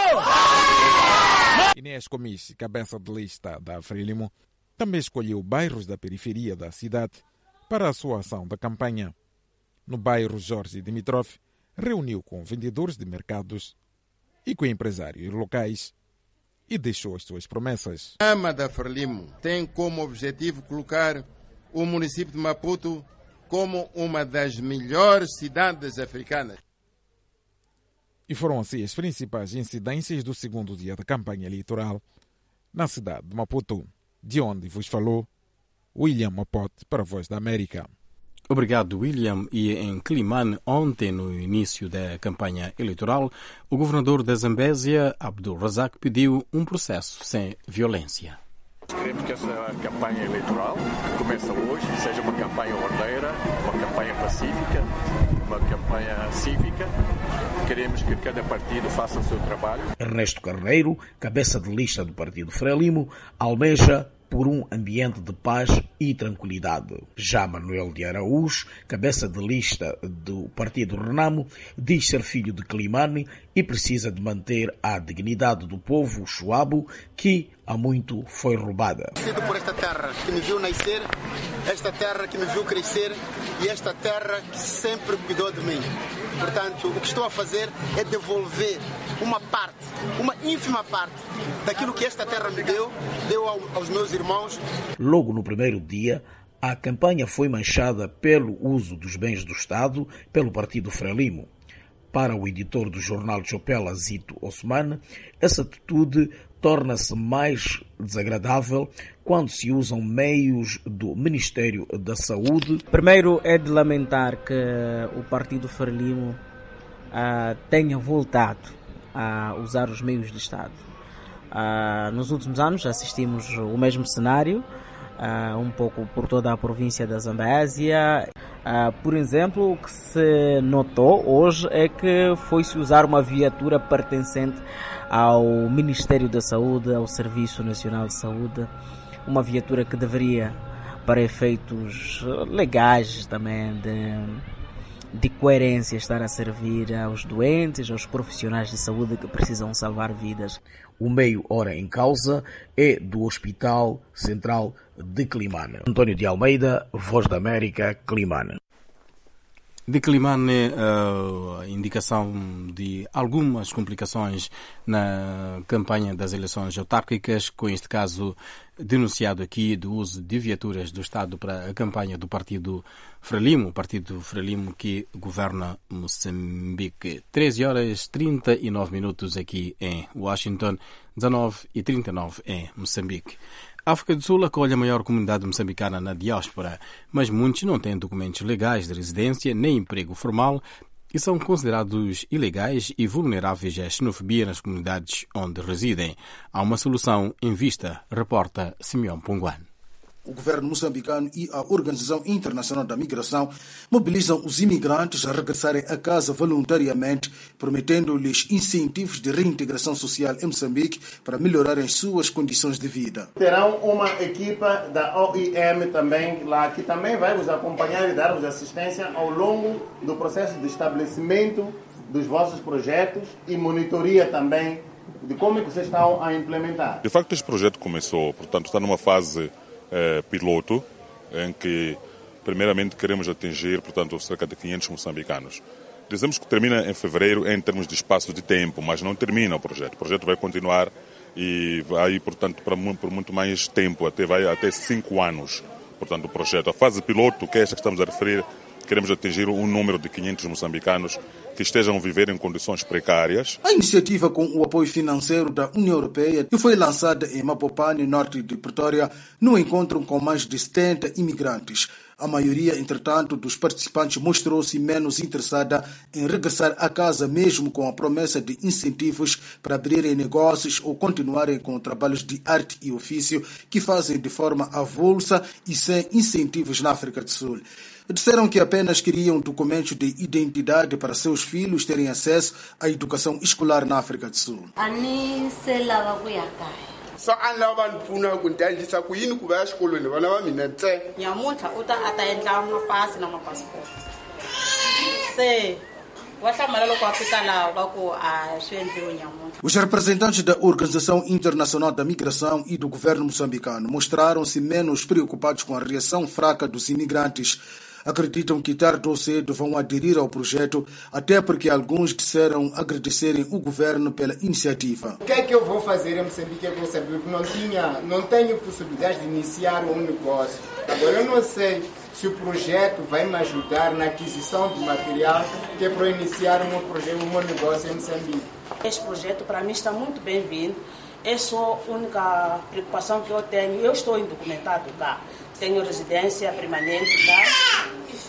Inês Comis, cabeça de lista da Frelimo, também escolheu bairros da periferia da cidade para a sua ação da campanha. No bairro Jorge Dimitrov, reuniu com vendedores de mercados e com empresários locais e deixou as suas promessas. A Câmara da Frelimo tem como objetivo colocar o município de Maputo como uma das melhores cidades africanas. E foram assim as principais incidências do segundo dia da campanha eleitoral na cidade de Maputo, de onde vos falou William Mapote para a Voz da América. Obrigado, William. E em Climane, ontem, no início da campanha eleitoral, o governador da Zambésia, Abdul Razak, pediu um processo sem violência. Queremos que essa campanha eleitoral, que começa hoje, seja uma campanha ordeira, uma campanha pacífica, uma campanha cívica. Queremos que cada partido faça o seu trabalho. Ernesto Carneiro, cabeça de lista do Partido Frelimo, almeja por um ambiente de paz e tranquilidade. Já Manuel de Araújo, cabeça de lista do Partido Renamo, diz ser filho de Climane e precisa de manter a dignidade do povo chuabo, que há muito foi roubada. Sido por esta terra que me viu nascer, esta terra que me viu crescer e esta terra que sempre cuidou de mim. Portanto, o que estou a fazer é devolver uma parte, uma ínfima parte daquilo que esta terra me deu, deu aos meus irmãos. Logo no primeiro dia, a campanha foi manchada pelo uso dos bens do Estado pelo Partido Frelimo. Para o editor do jornal Chopela, Zito Osman, essa atitude torna-se mais desagradável quando se usam meios do Ministério da Saúde. Primeiro é de lamentar que o Partido Frelimo uh, tenha voltado a usar os meios de Estado. Uh, nos últimos anos assistimos o mesmo cenário, uh, um pouco por toda a província da Zambésia. Uh, por exemplo, o que se notou hoje é que foi-se usar uma viatura pertencente ao Ministério da Saúde, ao Serviço Nacional de Saúde, uma viatura que deveria, para efeitos legais também de, de coerência, estar a servir aos doentes, aos profissionais de saúde que precisam salvar vidas. O meio ora em causa é do Hospital Central de Climane. António de Almeida, Voz da América, Climane. De Climane, a indicação de algumas complicações na campanha das eleições autárquicas, com este caso denunciado aqui do uso de viaturas do Estado para a campanha do Partido Frelimo, o Partido Frelimo que governa Moçambique. treze horas e trinta e nove minutos aqui em Washington, dezanove e trinta e nove em Moçambique. A África do Sul acolhe a maior comunidade moçambicana na diáspora, mas muitos não têm documentos legais de residência nem emprego formal e são considerados ilegais e vulneráveis à xenofobia nas comunidades onde residem. Há uma solução em vista, reporta Simeão Ponguan. O governo moçambicano e a Organização Internacional da Migração mobilizam os imigrantes a regressarem a casa voluntariamente, prometendo-lhes incentivos de reintegração social em Moçambique para melhorarem as suas condições de vida. Terão uma equipa da O I M também lá, que também vai vos acompanhar e dar-vos assistência ao longo do processo de estabelecimento dos vossos projetos e monitoria também de como é que vocês estão a implementar. De facto, este projeto começou, portanto, está numa fase eh, piloto, em que, primeiramente, queremos atingir, portanto, cerca de quinhentos moçambicanos. Dizemos que termina em fevereiro em termos de espaço de tempo, mas não termina o projeto. O projeto vai continuar e vai, portanto, para, por muito mais tempo, até, vai até cinco anos, portanto, o projeto. A fase piloto, que é esta que estamos a referir, queremos atingir um número de quinhentos moçambicanos que estejam a viver em condições precárias. A iniciativa, com o apoio financeiro da União Europeia, que foi lançada em Mapopane, norte de Pretória, no encontro com mais de setenta imigrantes. A maioria, entretanto, dos participantes mostrou-se menos interessada em regressar a casa, mesmo com a promessa de incentivos para abrirem negócios ou continuarem com trabalhos de arte e ofício que fazem de forma avulsa e sem incentivos na África do Sul. Disseram que apenas queriam documentos de identidade para seus filhos terem acesso à educação escolar na África do Sul. So an lava mpfuna ku ndandisa ku yini ku va exikolweni vana va mina ntsena nyamuntlha u ta a ta endla mapasi na mapasipoti se wa hlamala loko a fika laha va ku a swi endliwi nyamuntlha. Os representantes da Organização Internacional da Migração e do governo moçambicano mostraram-se menos preocupados com a reação fraca dos imigrantes. Acreditam que tarde ou cedo vão aderir ao projeto, até porque alguns disseram agradecerem o governo pela iniciativa. O que é que eu vou fazer em Moçambique? Eu saber que não tinha, não tenho possibilidade de iniciar um negócio. Agora eu não sei se o projeto vai me ajudar na aquisição de material que é para iniciar um projeto, um negócio em Moçambique. Este projeto para mim está muito bem-vindo. É só a única preocupação que eu tenho. Eu estou indocumentado cá. Tenho residência permanente cá.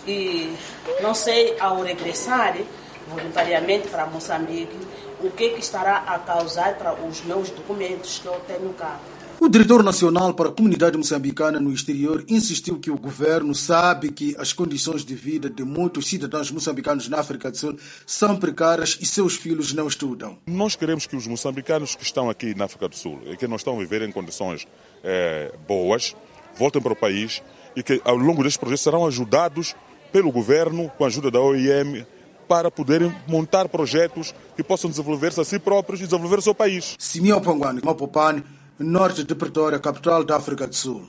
E não sei, ao regressar voluntariamente para Moçambique, o que, que estará a causar para os meus documentos que eu tenho cá. O diretor nacional para a comunidade moçambicana no exterior insistiu que o governo sabe que as condições de vida de muitos cidadãos moçambicanos na África do Sul são precárias e seus filhos não estudam. Nós queremos que os moçambicanos que estão aqui na África do Sul e que não estão a viver em condições eh, boas, voltem para o país e que ao longo deste projeto serão ajudados pelo governo, com a ajuda da O I M, para poderem montar projetos que possam desenvolver-se a si próprios e desenvolver o seu país. Simeão Pangwane, Mapopane, norte de Pretória, capital da África do Sul.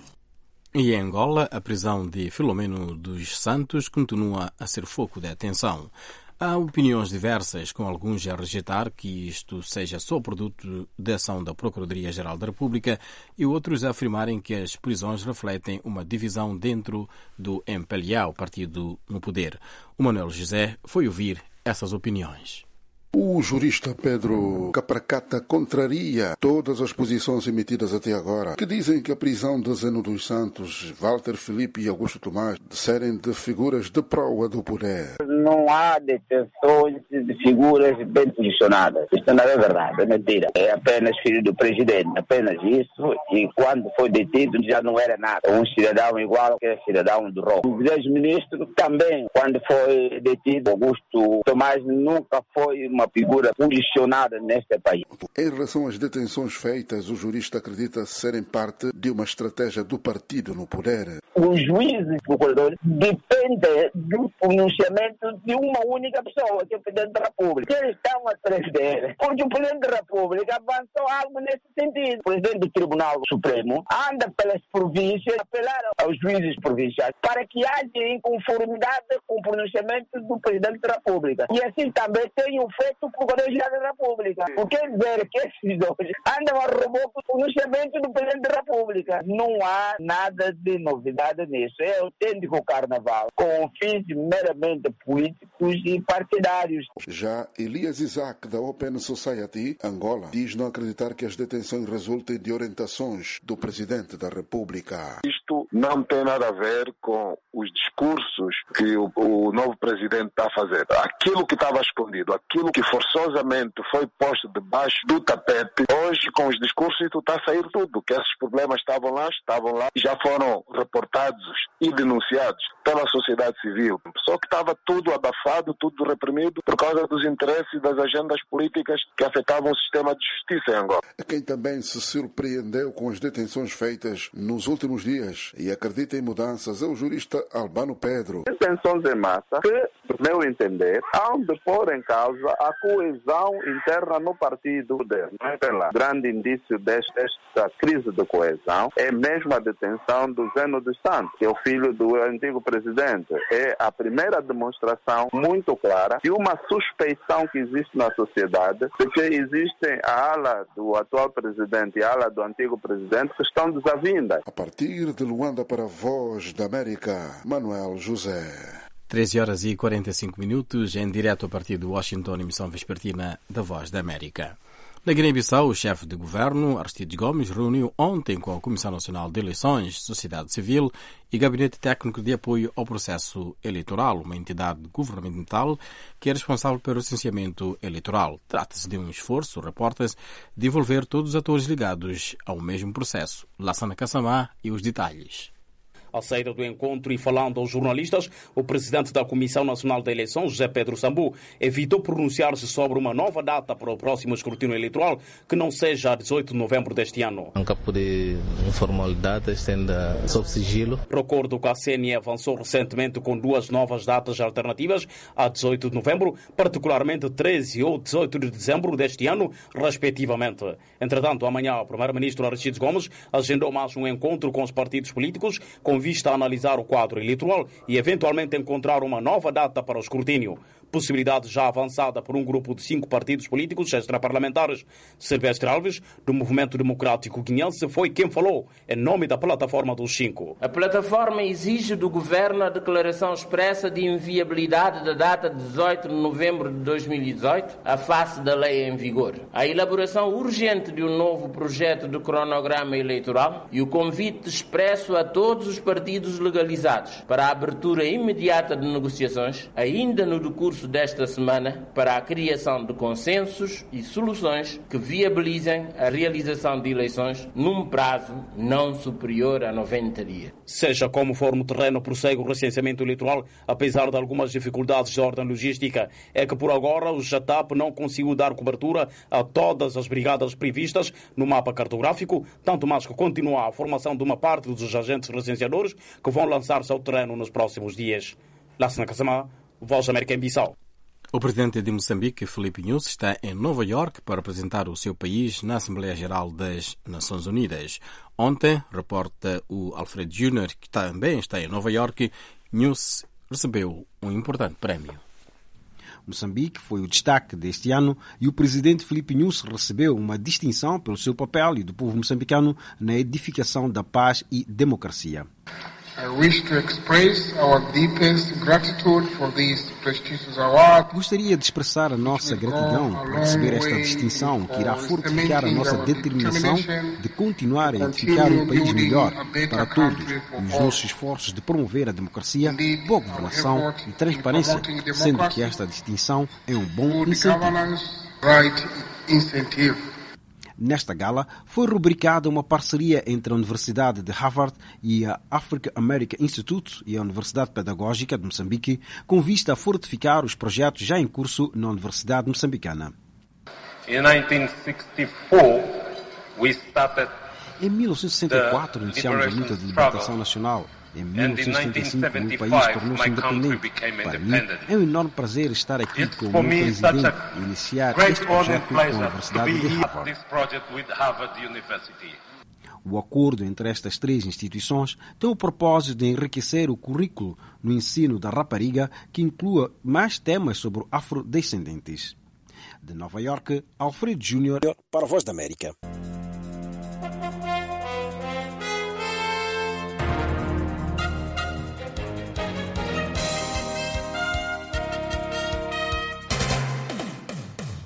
E em Angola, a prisão de Filomeno dos Santos continua a ser foco de atenção. Há opiniões diversas, com alguns a rejeitar que isto seja só produto da ação da Procuradoria-Geral da República e outros a afirmarem que as prisões refletem uma divisão dentro do M P L A, o partido no poder. O Manuel José foi ouvir essas opiniões. O jurista Pedro Capracata contraria todas as posições emitidas até agora, que dizem que a prisão de Zeno dos Santos, Walter Filipe e Augusto Tomás serem de figuras de proa do poder. Não há detenções de figuras bem posicionadas. Isto não é verdade, é mentira. É apenas filho do presidente, apenas isso. E quando foi detido já não era nada. Um cidadão igual que é cidadão do Roma. O ex-ministro também, quando foi detido, Augusto Tomás nunca foi uma figura posicionada neste país. Em relação às detenções feitas, o jurista acredita serem parte de uma estratégia do partido no poder. Os juízes procuradores dependem do pronunciamento de uma única pessoa, que é o Presidente da República. Eles estão atrás dele, porque o Presidente da República avançou algo nesse sentido. O Presidente do Tribunal Supremo anda pelas províncias, apelar aos juízes provinciais para que haja inconformidade com o pronunciamento do Presidente da República. E assim também tem o feito o Procurador-Geral da República. Por que dizer que esses dois andam a roubar o pronunciamento do Presidente da República? Não há nada de novidade nisso. É autêntico carnaval, com fins meramente políticos e partidários. Já Elias Isaac, da Open Society, Angola, diz não acreditar que as detenções resultem de orientações do Presidente da República. Isto não tem nada a ver com os discursos que o, o novo presidente está a fazer. Aquilo que estava escondido, aquilo que forçosamente foi posto debaixo do tapete, hoje com os discursos está a sair tudo, que esses problemas estavam lá, estavam lá, e já foram reportados e denunciados pela sociedade civil. Só que estava tudo abafado, tudo reprimido por causa dos interesses e das agendas políticas que afetavam o sistema de justiça em Angola. Quem também se surpreendeu com as detenções feitas nos últimos dias e acredita em mudanças é o jurista Albano Pedro. Detenções em massa que, no meu entender, hão de pôr em causa a coesão interna no partido poder. Não é lá. Grande indício desta, desta crise de coesão é mesmo a detenção do Zeno dos Santos, que é o filho do antigo presidente. É a primeira demonstração muito clara de uma suspeição que existe na sociedade de que existem a ala do atual presidente e a ala do antigo presidente que estão desavindas. A partir de Luanda para a Voz da América, Manuel José. treze horas e quarenta e cinco minutos, em direto a partir de Washington, emissão vespertina da Voz da América. Na Guiné-Bissau, o chefe de governo, Aristides Gomes, reuniu ontem com a Comissão Nacional de Eleições, Sociedade Civil e Gabinete Técnico de Apoio ao Processo Eleitoral, uma entidade governamental que é responsável pelo licenciamento eleitoral. Trata-se de um esforço, reporta-se, de envolver todos os atores ligados ao mesmo processo. Lassana Kassamá e os detalhes. À saída do encontro e falando aos jornalistas, o presidente da Comissão Nacional de Eleições, José Pedro Sambu, evitou pronunciar-se sobre uma nova data para o próximo escrutínio eleitoral que não seja a dezoito de novembro deste ano. Nunca pude informar datas, sendo sob sigilo. Recordo que a C N E avançou recentemente com duas novas datas alternativas a dezoito de novembro, particularmente treze ou dezoito de dezembro deste ano, respectivamente. Entretanto, amanhã o primeiro-ministro Aristides Gomes agendou mais um encontro com os partidos políticos com vista a analisar o quadro eleitoral e eventualmente encontrar uma nova data para o escrutínio. Possibilidade já avançada por um grupo de cinco partidos políticos extraparlamentares. Silvestre Alves, do Movimento Democrático Guineense, foi quem falou em nome da plataforma dos cinco. A plataforma exige do Governo a declaração expressa de inviabilidade da data de dezoito de novembro de dois mil e dezoito, à face da lei em vigor. A elaboração urgente de um novo projeto de cronograma eleitoral e o convite expresso a todos os partidos legalizados para a abertura imediata de negociações, ainda no decurso desta semana, para a criação de consensos e soluções que viabilizem a realização de eleições num prazo não superior a noventa dias. Seja como for, no terreno prossegue o recenseamento eleitoral, apesar de algumas dificuldades de ordem logística. É que por agora o JATAP não conseguiu dar cobertura a todas as brigadas previstas no mapa cartográfico, tanto mais que continua a formação de uma parte dos agentes recenseadores que vão lançar-se ao terreno nos próximos dias. Lassana Kassamá, Voz da América em Bissau. O presidente de Moçambique, Filipe Nyusi, está em Nova Iorque para apresentar o seu país na Assembleia Geral das Nações Unidas. Ontem, reporta o Alfredo Júnior, que também está em Nova Iorque, Nyusi recebeu um importante prémio. Moçambique foi o destaque deste ano e o presidente Filipe Nyusi recebeu uma distinção pelo seu papel e do povo moçambicano na edificação da paz e democracia. I wish to express our deepest gratitude for this prestigious award. Gostaria de expressar a nossa gratidão por receber esta distinção que irá fortificar a nossa determinação de continuar a edificar um país melhor para todos e os nossos esforços de promover a democracia, boa governação e transparência, sendo que esta distinção é um bom incentivo. Nesta gala, foi rubricada uma parceria entre a Universidade de Harvard e a African American Institute e a Universidade Pedagógica de Moçambique, com vista a fortificar os projetos já em curso na Universidade Moçambicana. In nineteen sixty-four, we started em mil novecentos e sessenta e quatro, iniciamos a luta de libertação nacional. Em mil novecentos e setenta e cinco, o meu país tornou-se independente. Para mim, é um enorme prazer estar aqui com o meu presidente e iniciar este projeto com a Universidade de Harvard. O acordo entre estas três instituições tem o propósito de enriquecer o currículo no ensino da rapariga, que inclua mais temas sobre afrodescendentes. De Nova Iorque, Alfredo Júnior para a Voz da América.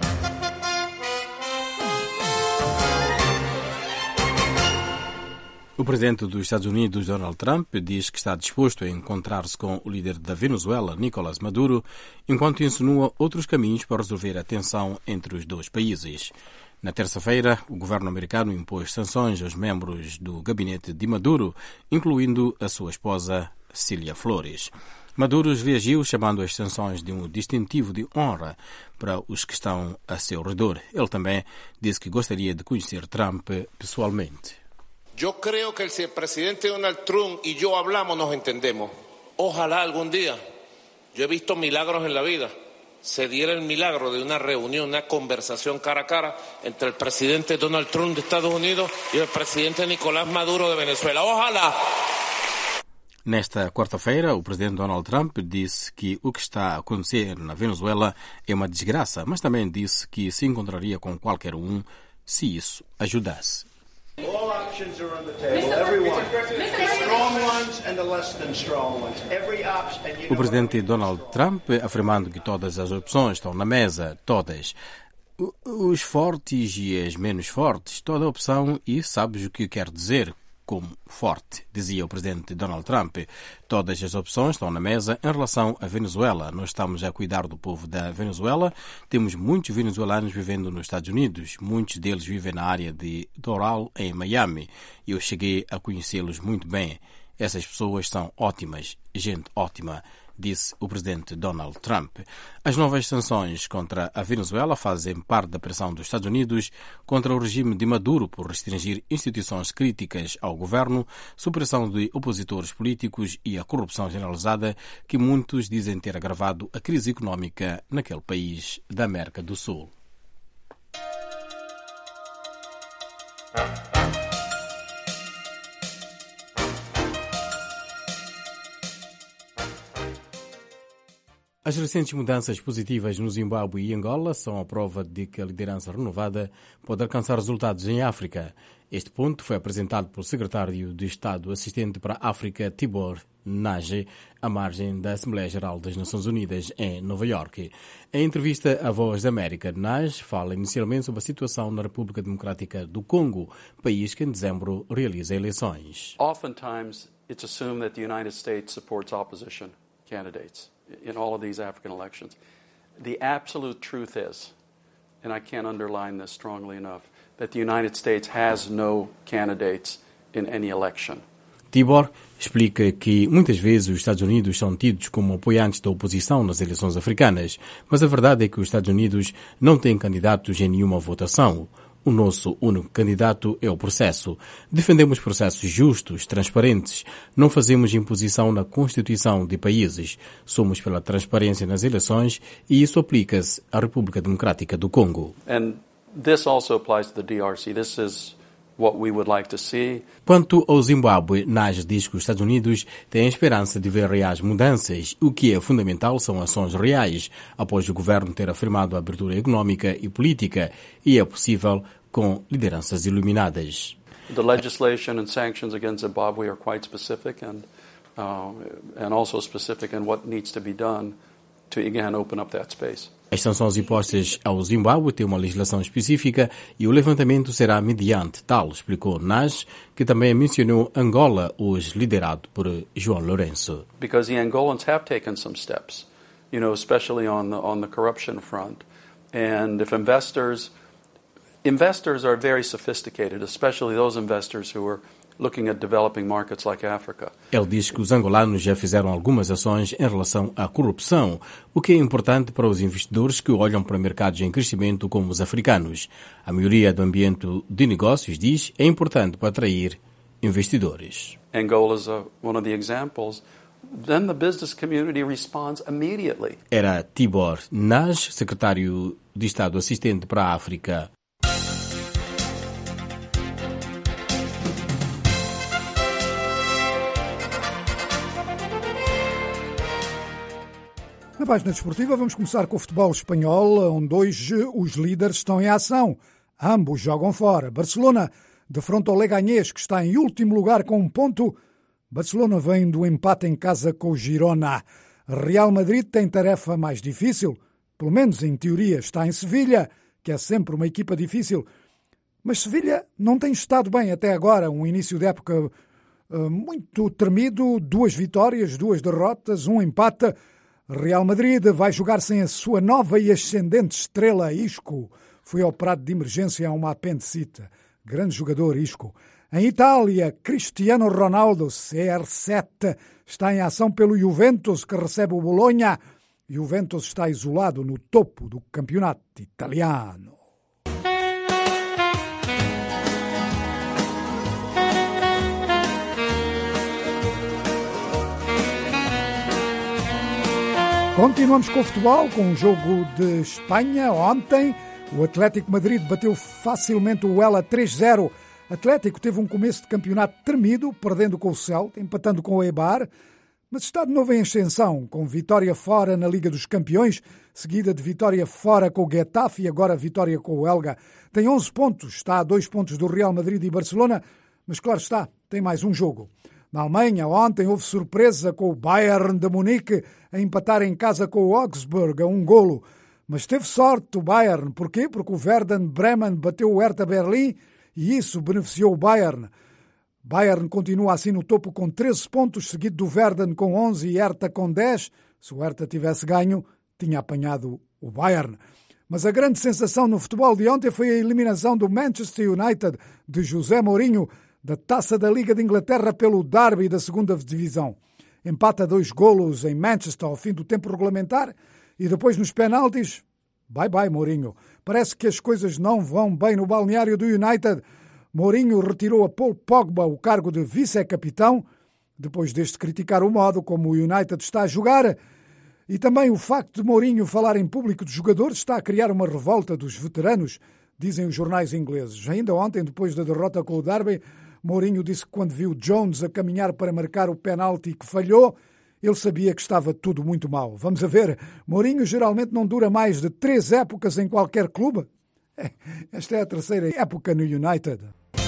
O O presidente dos Estados Unidos, Donald Trump, diz que está disposto a encontrar-se com o líder da Venezuela, Nicolás Maduro, enquanto insinua outros caminhos para resolver a tensão entre os dois países. Na terça-feira, o governo americano impôs sanções aos membros do gabinete de Maduro, incluindo a sua esposa, Cília Flores. Maduro reagiu chamando as sanções de um distintivo de honra para os que estão a seu redor. Ele também disse que gostaria de conhecer Trump pessoalmente. Yo creo que si el presidente Donald Trump y yo hablamos, nos entendemos. Ojalá algún día, yo he visto milagros en la vida, se diera el milagro de una reunión, una conversación cara a cara entre el presidente Donald Trump de Estados Unidos y el presidente Nicolás Maduro de Venezuela. Ojalá. Nesta quarta-feira, o presidente Donald Trump disse que o que está a acontecer na Venezuela é uma desgraça, mas também disse que se encontraria com qualquer um se isso ajudasse. All options are on the table. Everyone. The strong ones and the less than strong ones. Every option. O presidente Donald Trump afirmando que todas as opções estão na mesa, todas. Os fortes e as menos fortes, toda a opção, e sabes o que quer dizer como forte, dizia o presidente Donald Trump. Todas as opções estão na mesa em relação à Venezuela. Nós estamos a cuidar do povo da Venezuela. Temos muitos venezuelanos vivendo nos Estados Unidos. Muitos deles vivem na área de Doral, em Miami. Eu cheguei a conhecê-los muito bem. Essas pessoas são ótimas, gente ótima, disse o presidente Donald Trump. As novas sanções contra a Venezuela fazem parte da pressão dos Estados Unidos contra o regime de Maduro por restringir instituições críticas ao governo, supressão de opositores políticos e a corrupção generalizada que muitos dizem ter agravado a crise económica naquele país da América do Sul. As recentes mudanças positivas no Zimbábue e Angola são a prova de que a liderança renovada pode alcançar resultados em África. Este ponto foi apresentado pelo secretário de Estado assistente para a África, Tibor Nagy, à margem da Assembleia Geral das Nações Unidas em Nova Iorque. Em entrevista à Voz da América, Nagy fala inicialmente sobre a situação na República Democrática do Congo, país que em dezembro realiza eleições. Oftentimes, it's assumed that the United States supports opposition candidates in all of these African elections. The absolute truth is, and I can't underline this strongly enough, that the United States has no candidates in any election. Tibor explica que muitas vezes os Estados Unidos são tidos como apoiantes da oposição nas eleições africanas, mas a verdade é que os Estados Unidos não têm candidatos em nenhuma votação. O nosso único candidato é o processo. Defendemos processos justos, transparentes. Não fazemos imposição na Constituição de países. Somos pela transparência nas eleições e isso aplica-se à República Democrática do Congo. And this also applies to the D R C. This is what we would like to see. Quanto ao Zimbábue, Nagy diz que os Estados Unidos têm a esperança de ver reais mudanças. O que é fundamental são ações reais, após o governo ter afirmado a abertura económica e política, e é possível com lideranças iluminadas. The legislation and sanctions against Zimbabwe are quite specific and uh, and also specific in what needs to be done to again open up that space. As sanções impostas ao Zimbábue têm uma legislação específica e o levantamento será mediante tal, explicou Nagy, que também mencionou Angola, hoje liderado por João Lourenço. Because the Angolans have taken some steps, you know, especially on the on the corruption front, and if investors investors are very sophisticated, especially those investors who are looking at developing markets like Africa. Ele diz que os angolanos já fizeram algumas ações em relação à corrupção, o que é importante para os investidores que olham para mercados em crescimento como os africanos. A maioria do ambiente de negócios, diz, é importante para atrair investidores. Angola is a, one of the examples. Then the business community responds immediately. Era Tibor Nagy, secretário de Estado assistente para a África. Na página desportiva vamos começar com o futebol espanhol, onde hoje os líderes estão em ação. Ambos jogam fora. Barcelona defronta o Leganés, que está em último lugar com um ponto. Barcelona vem do empate em casa com o Girona. Real Madrid tem tarefa mais difícil, pelo menos em teoria está em Sevilha, que é sempre uma equipa difícil. Mas Sevilha não tem estado bem até agora, um início de época uh, muito tremido, duas vitórias, duas derrotas, um empate. Real Madrid vai jogar sem a sua nova e ascendente estrela Isco. Foi operado de emergência a uma apendicite. Grande jogador Isco. Em Itália, Cristiano Ronaldo, C R sete, está em ação pelo Juventus, que recebe o Bologna. Juventus está isolado no topo do campeonato italiano. Continuamos com o futebol, com o jogo de Espanha. Ontem, o Atlético Madrid bateu facilmente o Huelva três zero. Atlético teve um começo de campeonato tremido, perdendo com o Celta, empatando com o Eibar, mas está de novo em ascensão, com vitória fora na Liga dos Campeões, seguida de vitória fora com o Getafe e agora vitória com o Elga. Tem onze pontos, está a dois pontos do Real Madrid e Barcelona, mas claro está, tem mais um jogo. Na Alemanha, ontem houve surpresa com o Bayern de Munique a empatar em casa com o Augsburg a um golo. Mas teve sorte o Bayern. Porquê? Porque o Werder Bremen bateu o Hertha Berlim e isso beneficiou o Bayern. Bayern continua assim no topo com treze pontos, seguido do Werder com onze e Hertha com dez. Se o Hertha tivesse ganho, tinha apanhado o Bayern. Mas a grande sensação no futebol de ontem foi a eliminação do Manchester United de José Mourinho da Taça da Liga de Inglaterra pelo Derby da segunda Divisão. Empata dois golos em Manchester ao fim do tempo regulamentar e depois nos penaltis, bye bye Mourinho. Parece que as coisas não vão bem no balneário do United. Mourinho retirou a Paul Pogba o cargo de vice-capitão, depois deste criticar o modo como o United está a jogar. E também o facto de Mourinho falar em público dos jogadores está a criar uma revolta dos veteranos, dizem os jornais ingleses. Ainda ontem, depois da derrota com o Derby, Mourinho disse que quando viu Jones a caminhar para marcar o penalti que falhou, ele sabia que estava tudo muito mal. Vamos a ver, Mourinho geralmente não dura mais de três épocas em qualquer clube. Esta é a terceira época no United.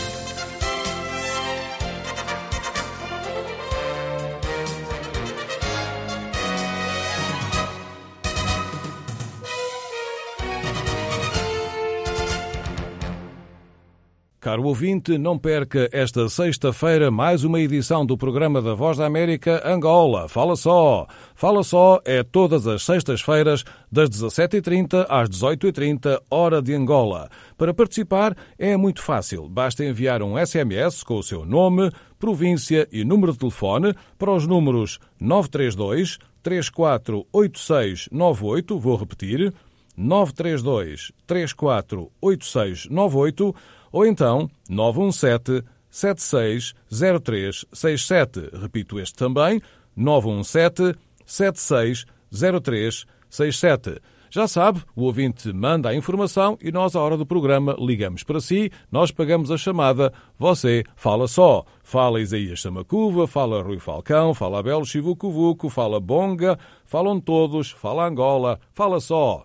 Caro ouvinte, não perca esta sexta-feira mais uma edição do programa da Voz da América Angola. Fala só! Fala só é todas as sextas-feiras, das dezassete e trinta às dezoito e trinta, hora de Angola. Para participar é muito fácil. Basta enviar um S M S com o seu nome, província e número de telefone para os números nove três dois, três quatro oito seis nove oito, vou repetir, nove três dois, três quatro oito seis nove oito, ou então nove um sete, sete seis zero três seis sete. Repito este também, nove um sete, sete seis zero três seis sete. Já sabe, o ouvinte manda a informação e nós, à hora do programa, ligamos para si, nós pagamos a chamada, você fala só. Fala Isaías Samacuva, fala Rui Falcão, fala Abel Chivucovuco, fala Bonga, falam todos, fala Angola, fala só.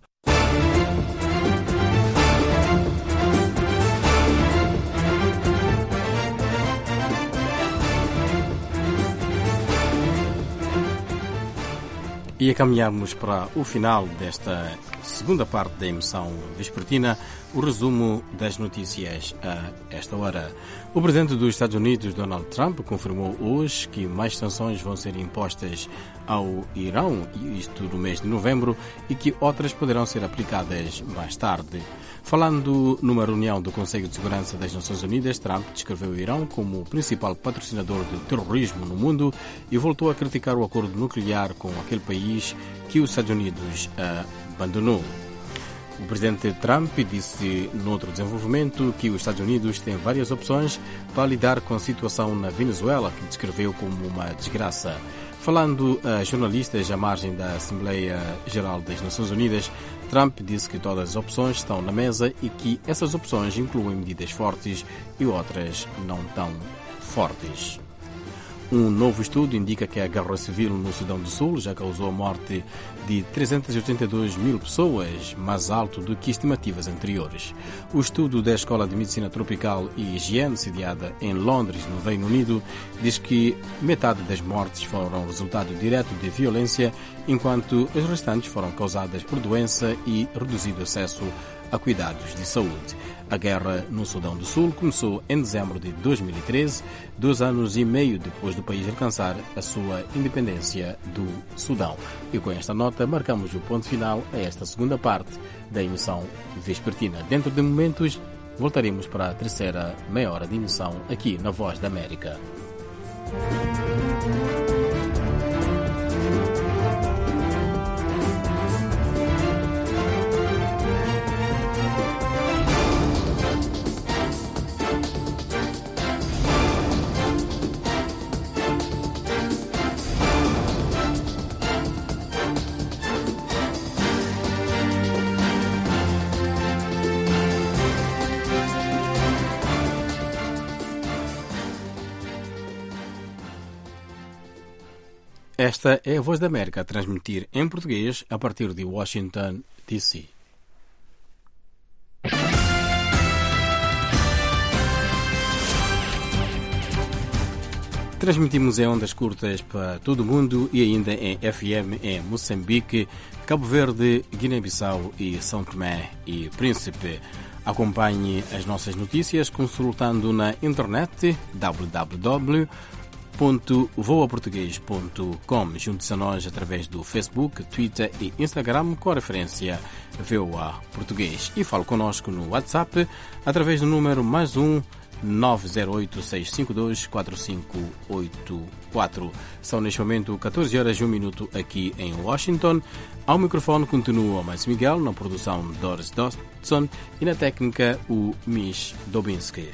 E a caminharmos para o final desta segunda parte da emissão vespertina, o resumo das notícias a esta hora. O presidente dos Estados Unidos, Donald Trump, confirmou hoje que mais sanções vão ser impostas ao Irão, isto no mês de novembro, e que outras poderão ser aplicadas mais tarde. Falando numa reunião do Conselho de Segurança das Nações Unidas, Trump descreveu o Irão como o principal patrocinador de terrorismo no mundo e voltou a criticar o acordo nuclear com aquele país que os Estados Unidos abandonou. O presidente Trump disse, noutro desenvolvimento, que os Estados Unidos têm várias opções para lidar com a situação na Venezuela, que descreveu como uma desgraça. Falando a jornalistas à margem da Assembleia Geral das Nações Unidas, Trump disse que todas as opções estão na mesa e que essas opções incluem medidas fortes e outras não tão fortes. Um novo estudo indica que a guerra civil no Sudão do Sul já causou a morte de trezentas e oitenta e duas mil pessoas, mais alto do que estimativas anteriores. O estudo da Escola de Medicina Tropical e Higiene, sediada em Londres, no Reino Unido, diz que metade das mortes foram resultado direto de violência, enquanto as restantes foram causadas por doença e reduzido acesso a cuidados de saúde. A guerra no Sudão do Sul começou em dezembro de dois mil e treze, dois anos e meio depois do país alcançar a sua independência do Sudão. E com esta nota marcamos o ponto final a esta segunda parte da emissão vespertina. Dentro de momentos voltaremos para a terceira meia hora de emissão aqui na Voz da América. Esta é a Voz da América a transmitir em português a partir de Washington, D C. Transmitimos em ondas curtas para todo o mundo e ainda em F M em Moçambique, Cabo Verde, Guiné-Bissau e São Tomé e Príncipe. Acompanhe as nossas notícias consultando na internet w w w ponto voa português ponto com. Junte-se a nós através do Facebook, Twitter e Instagram com a referência V O A Português. E fale connosco no WhatsApp através do número mais um nove zero oito, seis cinco dois, quatro cinco oito quatro. São neste momento catorze horas e um minuto aqui em Washington. Ao microfone continua o Mais Miguel, na produção Doris Dodson e na técnica o Mish Dobinski.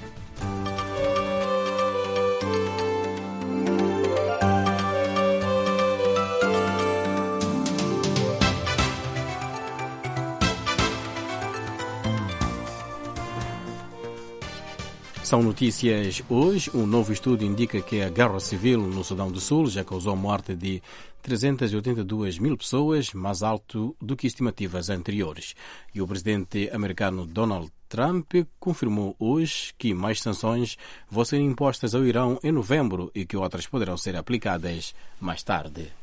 São notícias hoje. Um novo estudo indica que a guerra civil no Sudão do Sul já causou a morte de trezentas e oitenta e duas mil pessoas, mais alto do que estimativas anteriores. E o presidente americano Donald Trump confirmou hoje que mais sanções vão ser impostas ao Irão em novembro e que outras poderão ser aplicadas mais tarde.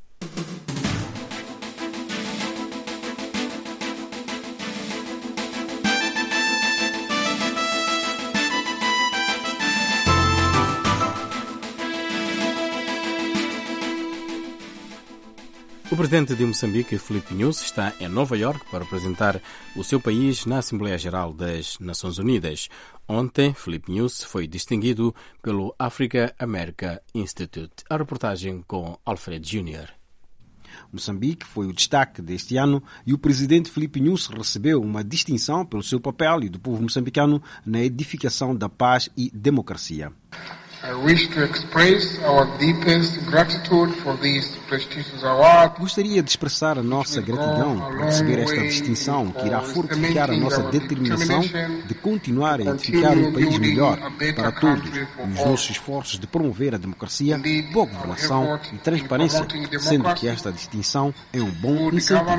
O presidente de Moçambique, Filipe Nyusi, está em Nova Iorque para apresentar o seu país na Assembleia Geral das Nações Unidas. Ontem, Filipe Nyusi foi distinguido pelo Africa America Institute. A reportagem com Alfred Júnior Moçambique foi o destaque deste ano e o presidente Filipe Nyusi recebeu uma distinção pelo seu papel e do povo moçambicano na edificação da paz e democracia. I wish to express our deepest gratitude for this prestigious award. Gostaria de expressar a nossa gratidão por receber esta distinção que irá fortificar a nossa determinação de continuar a edificar um país melhor para todos e os nossos esforços de promover a democracia, boa governação e transparência, sendo que esta distinção é um bom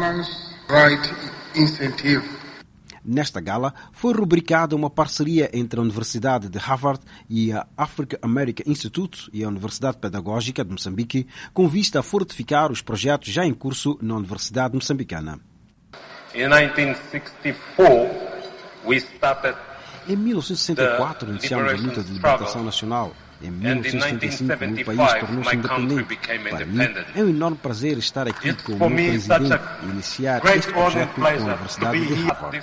incentivo. Nesta gala foi rubricada uma parceria entre a Universidade de Harvard e a Africa America Institute e a Universidade Pedagógica de Moçambique, com vista a fortificar os projetos já em curso na Universidade Moçambicana. In nineteen sixty-four, we started Em mil novecentos e sessenta e quatro, iniciamos a luta de libertação nacional. Em mil novecentos e setenta e cinco, o país tornou-se independente. Para mim, é um enorme prazer estar aqui com o meu presidente e iniciar este projeto com a Universidade de Harvard.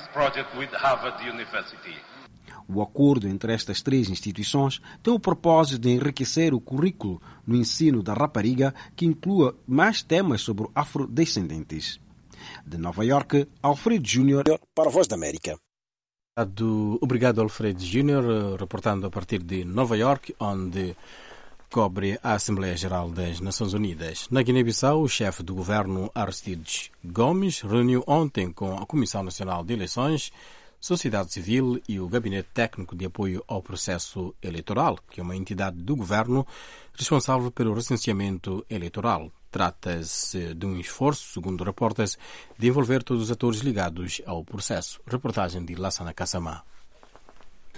O acordo entre estas três instituições tem o propósito de enriquecer o currículo no ensino da rapariga, que inclua mais temas sobre afrodescendentes. De Nova Iorque, Alfredo Júnior para a Voz da América. Obrigado, Alfredo Júnior, reportando a partir de Nova Iorque, onde cobre a Assembleia Geral das Nações Unidas. Na Guiné-Bissau, o chefe do governo, Aristides Gomes, reuniu ontem com a Comissão Nacional de Eleições, Sociedade Civil e o Gabinete Técnico de Apoio ao Processo Eleitoral, que é uma entidade do governo responsável pelo recenseamento eleitoral. Trata-se de um esforço, segundo reportes, de envolver todos os atores ligados ao processo. Reportagem de Lassana Kassamá.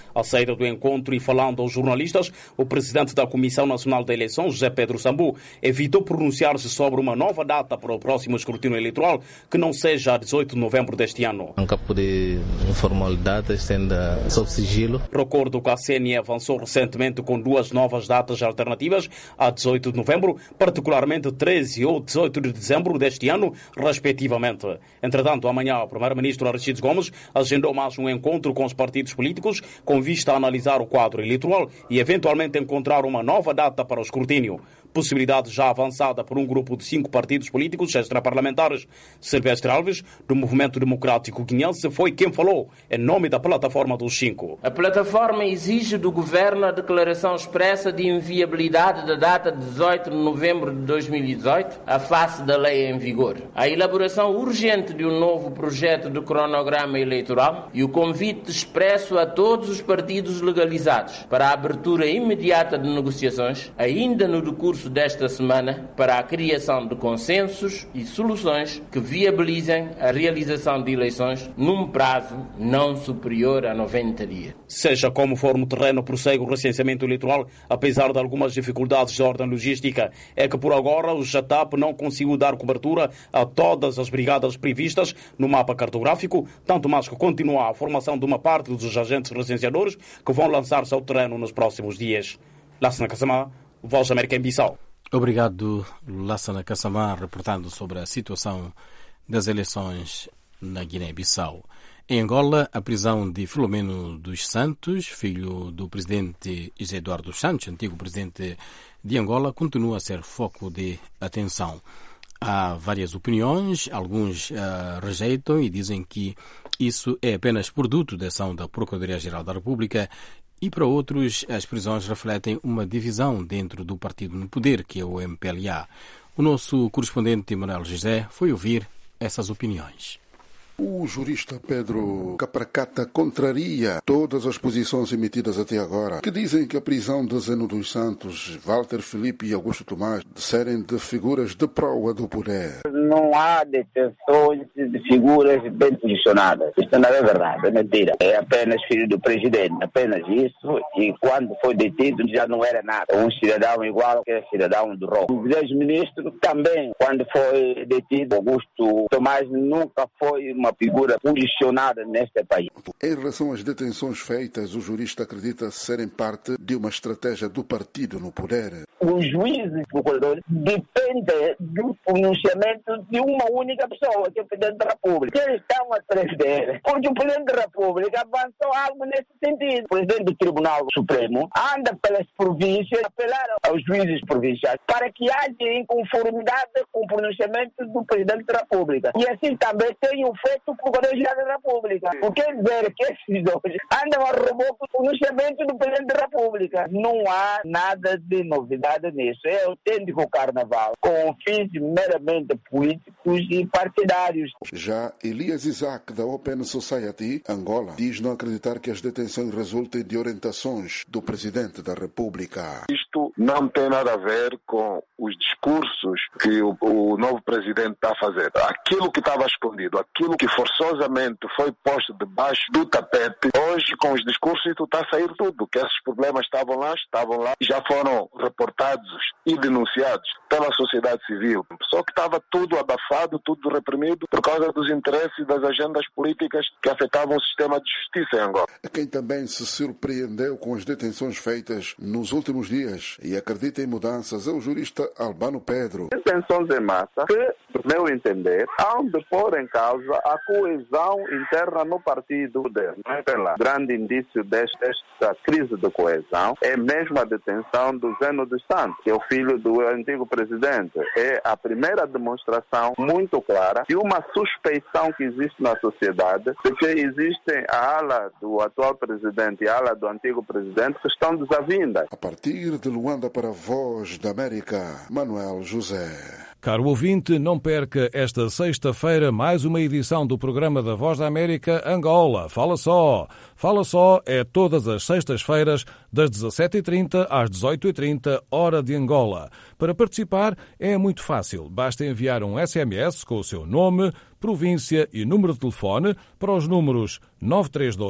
À saída do encontro e falando aos jornalistas, o presidente da Comissão Nacional de Eleições, José Pedro Sambu, evitou pronunciar-se sobre uma nova data para o próximo escrutínio eleitoral que não seja a dezoito de novembro deste ano. Nunca pude informar datas, ainda sob sigilo. Recordo que a C N E avançou recentemente com duas novas datas alternativas a dezoito de novembro, particularmente treze ou dezoito de dezembro deste ano, respectivamente. Entretanto, amanhã o primeiro-ministro Aristides Gomes agendou mais um encontro com os partidos políticos com vista a analisar o quadro eleitoral e eventualmente encontrar uma nova data para o escrutínio. Possibilidade já avançada por um grupo de cinco partidos políticos extraparlamentares. Silvestre Alves, do Movimento Democrático Guinense, foi quem falou em nome da plataforma dos cinco. A plataforma exige do Governo a declaração expressa de inviabilidade da data de dezoito de novembro de dois mil e dezoito, à face da lei em vigor. A elaboração urgente de um novo projeto de cronograma eleitoral e o convite expresso a todos os partidos legalizados para a abertura imediata de negociações, ainda no decurso desta semana, para a criação de consensos e soluções que viabilizem a realização de eleições num prazo não superior a noventa dias. Seja como for no terreno, prossegue o recenseamento eleitoral, apesar de algumas dificuldades de ordem logística. É que por agora o JATAP não conseguiu dar cobertura a todas as brigadas previstas no mapa cartográfico, tanto mais que continua a formação de uma parte dos agentes recenseadores que vão lançar-se ao terreno nos próximos dias. Lassana Kassamá, Voz da América em Bissau. Obrigado, Lassana Kassamá, reportando sobre a situação das eleições na Guiné-Bissau. Em Angola, a prisão de Filomeno dos Santos, filho do presidente José Eduardo Santos, antigo presidente de Angola, continua a ser foco de atenção. Há várias opiniões, alguns uh, rejeitam e dizem que isso é apenas produto da ação da Procuradoria-Geral da República, e para outros as prisões refletem uma divisão dentro do partido no poder, que é o M P L A. O nosso correspondente Manuel José foi ouvir essas opiniões. O jurista Pedro Capracata contraria todas as posições emitidas até agora, que dizem que a prisão de Zeno dos Santos, Walter Filipe e Augusto Tomás serem de figuras de proa do poder. Não há detenções de figuras bem posicionadas. Isto não é verdade, é mentira. É apenas filho do presidente, apenas isso. E quando foi detido já não era nada. Um cidadão igual que é cidadão do Roma. O ex-ministro também, quando foi detido, Augusto Tomás nunca foi uma figura posicionada neste país. Em relação às detenções feitas, o jurista acredita serem parte de uma estratégia do partido no poder. Os juízes e procuradores dependem do pronunciamento de uma única pessoa, que é o Presidente da República. Eles estão atrás dele, porque o Presidente da República avançou algo nesse sentido. O Presidente do Tribunal Supremo anda pelas províncias, apelar aos juízes provinciais para que haja inconformidade com o pronunciamento do Presidente da República. E assim também tem o feito o Procurador-Geral da República. O que quer dizer que esses dois andam a roubar o pronunciamento do Presidente da República. Não há nada de novidade nisso. É autêntico carnaval, com fins meramente políticos e partidários. Já Elias Isaac, da Open Society Angola, diz não acreditar que as detenções resultem de orientações do Presidente da República. Isto não tem nada a ver com os discursos que o, o novo Presidente está a fazer. Aquilo que estava escondido, aquilo que forçosamente foi posto debaixo do tapete, hoje com os discursos isso está a sair tudo, que esses problemas estavam lá, estavam lá, já foram reportados e denunciados pela sociedade civil. Só que estava tudo abafado, tudo reprimido por causa dos interesses das agendas políticas que afetavam o sistema de justiça em Angola. Quem também se surpreendeu com as detenções feitas nos últimos dias e acredita em mudanças é o jurista Albano Pedro. Detenções em massa que, por meu entender, hão de pôr em causa a coesão interna no partido. Não é lá. Grande indício desta crise de coesão é mesmo a detenção do Zeno dos Santos, que é o filho do antigo presidente. É a primeira demonstração muito clara de uma suspeição que existe na sociedade de que existem a ala do atual presidente e a ala do antigo presidente que estão desavindas. A partir de Luanda para a Voz da América, Manuel José. Caro ouvinte, não perca esta sexta-feira mais uma edição do programa da Voz da América Angola. Fala só! Fala só é todas as sextas-feiras, das dezassete e trinta às dezoito e trinta, hora de Angola. Para participar é muito fácil. Basta enviar um S M S com o seu nome, província e número de telefone para os números nove três dois,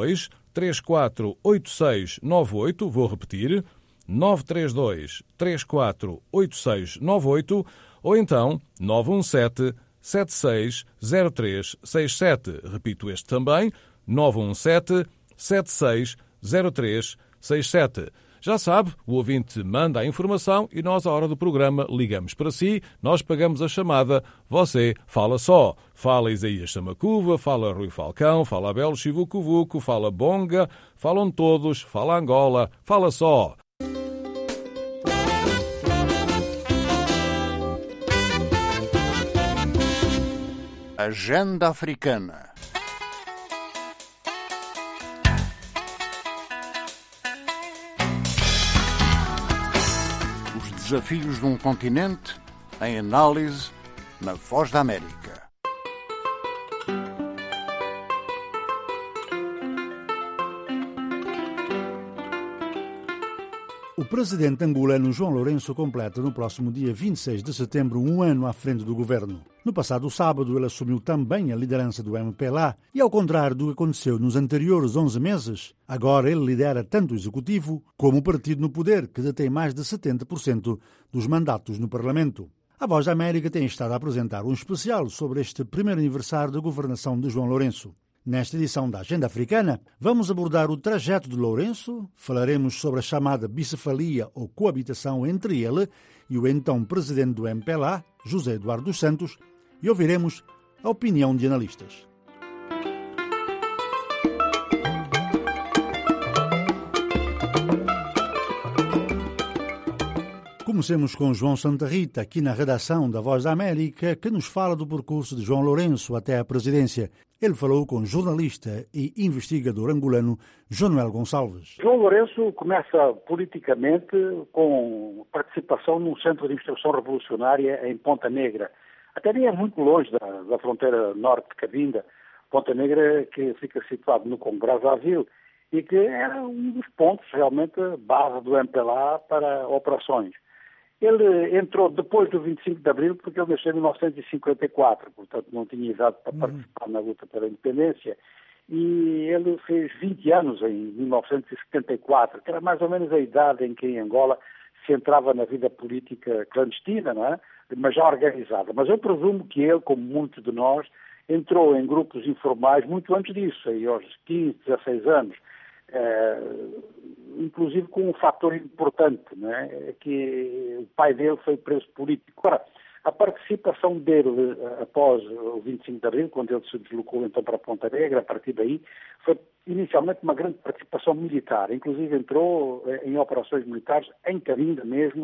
três quatro oito seis nove oito, vou repetir, nove três dois, três quatro oito seis nove oito, ou então nove um sete, sete seis zero três seis sete. Repito este também, nove um sete, sete seis zero três seis sete. Já sabe, o ouvinte manda a informação e nós, à hora do programa, ligamos para si, nós pagamos a chamada, você fala só. Fala Isaías Samacuva, fala Rui Falcão, fala Abel Chivucovuco, fala Bonga, falam todos, fala Angola, fala só. Agenda Africana. Desafios de um continente em análise na Voz da América. O presidente angolano João Lourenço completa no próximo dia vinte e seis de setembro um ano à frente do governo. No passado sábado ele assumiu também a liderança do M P L A e, ao contrário do que aconteceu nos anteriores onze meses, agora ele lidera tanto o executivo como o partido no poder, que detém mais de setenta por cento dos mandatos no Parlamento. A Voz da América tem estado a apresentar um especial sobre este primeiro aniversário da governação de João Lourenço. Nesta edição da Agenda Africana, vamos abordar o trajeto de Lourenço, falaremos sobre a chamada bicefalia ou coabitação entre ele e o então presidente do M P L A, José Eduardo dos Santos, e ouviremos a opinião de analistas. Comecemos com João Santa Rita, aqui na redação da Voz da América, que nos fala do percurso de João Lourenço até a presidência. Ele falou com o jornalista e investigador angolano Jonuel Gonçalves. João Lourenço começa politicamente com participação num centro de instrução revolucionária em Ponta Negra. Até nem é muito longe da, da fronteira norte de Cabinda. Ponta Negra, que fica situado no Congo Brazzaville e que era um dos pontos realmente base do M P L A para operações. Ele entrou depois do vinte e cinco de abril, porque ele nasceu em mil novecentos e cinquenta e quatro, portanto não tinha idade para uhum. participar na luta pela independência, e ele fez vinte anos em mil novecentos e setenta e quatro, que era mais ou menos a idade em que em Angola se entrava na vida política clandestina, não é? Mas já organizada. Mas eu presumo que ele, como muitos de nós, entrou em grupos informais muito antes disso, aí aos quinze, dezesseis anos. É, inclusive com um fator importante, não é? Que o pai dele foi preso político. Ora, a participação dele após o vinte e cinco de abril, quando ele se deslocou então para Ponta Negra, a partir daí, foi inicialmente uma grande participação militar. Inclusive entrou em operações militares em Cabinda mesmo,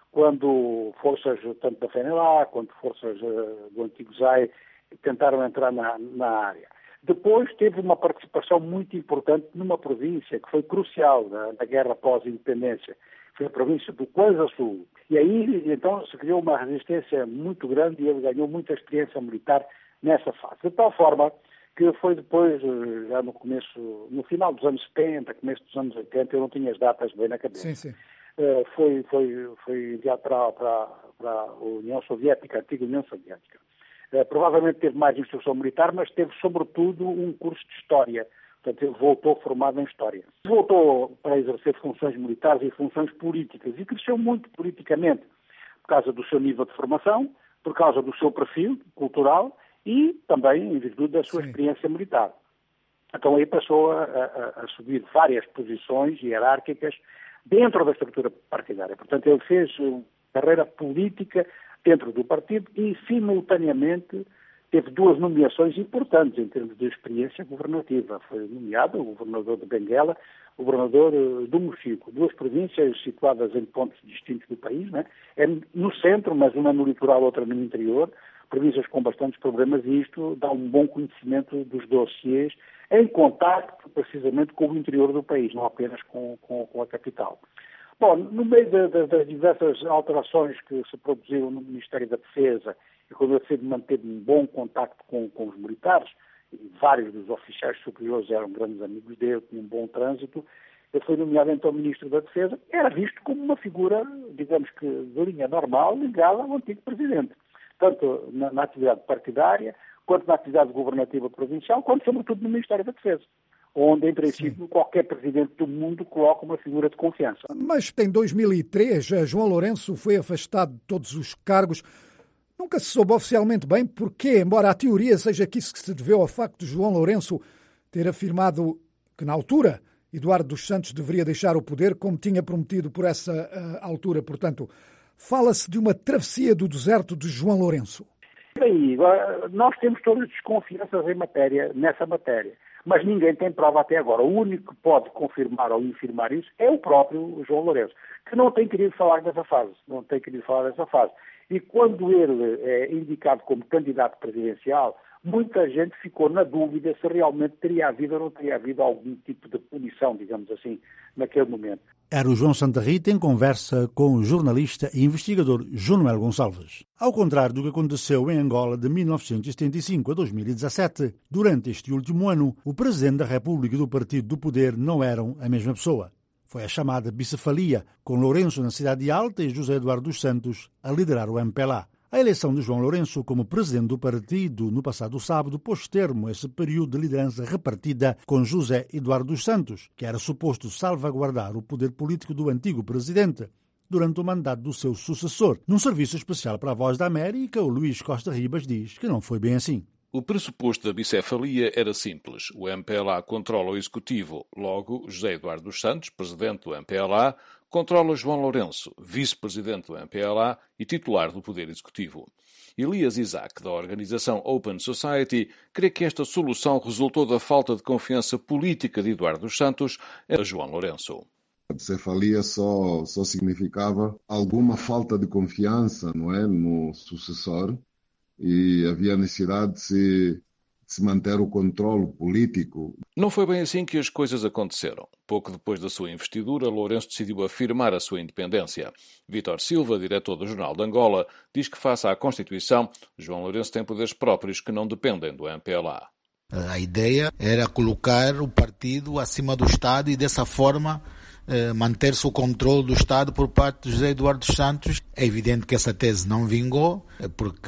quando forças tanto da F N L A quanto forças do antigo Z A I tentaram entrar na, na área. Depois teve uma participação muito importante numa província que foi crucial na, na guerra pós-independência. Foi a província do Kwanza Sul. E aí, então, se criou uma resistência muito grande e ele ganhou muita experiência militar nessa fase. De tal forma que foi depois, já no começo, no final dos anos setenta, começo dos anos oitenta, eu não tinha as datas bem na cabeça. Sim, sim. Uh, foi, foi, foi enviado para, para, para a União Soviética, a antiga União Soviética. Uh, provavelmente teve mais instrução militar, mas teve, sobretudo, um curso de História. Portanto, ele voltou formado em História. Voltou para exercer funções militares e funções políticas e cresceu muito politicamente por causa do seu nível de formação, por causa do seu perfil cultural e também em virtude da sua Sim. experiência militar. Então aí passou a, a, a subir várias posições hierárquicas dentro da estrutura partidária. Portanto, ele fez uma carreira política dentro do partido e, simultaneamente, teve duas nomeações importantes em termos de experiência governativa. Foi nomeado o governador de Benguela, o governador do Mochico, duas províncias situadas em pontos distintos do país, né? É no centro, mas uma no litoral, outra no interior, províncias com bastantes problemas, e isto dá um bom conhecimento dos dossiês em contacto, precisamente, com o interior do país, não apenas com, com, com a capital. Bom, no meio de, de, das diversas alterações que se produziram no Ministério da Defesa, e quando ele sempre manteve um bom contacto com, com os militares, e vários dos oficiais superiores eram grandes amigos dele, tinham um bom trânsito, ele foi nomeado então Ministro da Defesa, era visto como uma figura, digamos que de linha normal, ligada ao antigo Presidente, tanto na, na atividade partidária, quanto na atividade governativa provincial, quanto sobretudo no Ministério da Defesa. onde, em princípio, qualquer presidente do mundo coloca uma figura de confiança. Mas em dois mil e três, João Lourenço foi afastado de todos os cargos. Nunca se soube oficialmente bem porquê, embora a teoria seja que isso que se deveu ao facto de João Lourenço ter afirmado que, na altura, Eduardo dos Santos deveria deixar o poder, como tinha prometido por essa uh, altura. Portanto, fala-se de uma travessia do deserto de João Lourenço. Bem, nós temos todas as desconfianças em matéria, nessa matéria, mas ninguém tem prova até agora. O único que pode confirmar ou infirmar isso é o próprio João Lourenço, que não tem querido falar dessa fase, não tem querido falar dessa fase. E quando ele é indicado como candidato presidencial, muita gente ficou na dúvida se realmente teria havido ou não teria havido algum tipo de punição, digamos assim, naquele momento. Era o João Santa Rita em conversa com o jornalista e investigador João Noel Gonçalves. Ao contrário do que aconteceu em Angola de mil novecentos e setenta e cinco a dois mil e dezassete, durante este último ano, o Presidente da República e do Partido do Poder não eram a mesma pessoa. Foi a chamada bicefalia, com Lourenço na Cidade Alta e José Eduardo dos Santos a liderar o M P L A. A eleição de João Lourenço como presidente do partido no passado sábado pôs termo a esse período de liderança repartida com José Eduardo dos Santos, que era suposto salvaguardar o poder político do antigo presidente durante o mandato do seu sucessor. Num serviço especial para a Voz da América, o Luís Costa Ribas diz que não foi bem assim. O pressuposto da bicefalia era simples. O M P L A controla o Executivo. Logo, José Eduardo dos Santos, presidente do M P L A, controla João Lourenço, vice-presidente do M P L A e titular do Poder Executivo. Elias Isaac, da organização Open Society, crê que esta solução resultou da falta de confiança política de Eduardo dos Santos em João Lourenço. A bicefalia só, só significava alguma falta de confiança, não é, no sucessor, e havia necessidade de se, de se manter o controle político. Não foi bem assim que as coisas aconteceram. Pouco depois da sua investidura, Lourenço decidiu afirmar a sua independência. Vítor Silva, diretor do Jornal de Angola, diz que, face à Constituição, João Lourenço tem poderes próprios que não dependem do M P L A. A ideia era colocar o partido acima do Estado e, dessa forma, manter-se o controle do Estado por parte de José Eduardo dos Santos. É evidente que essa tese não vingou, porque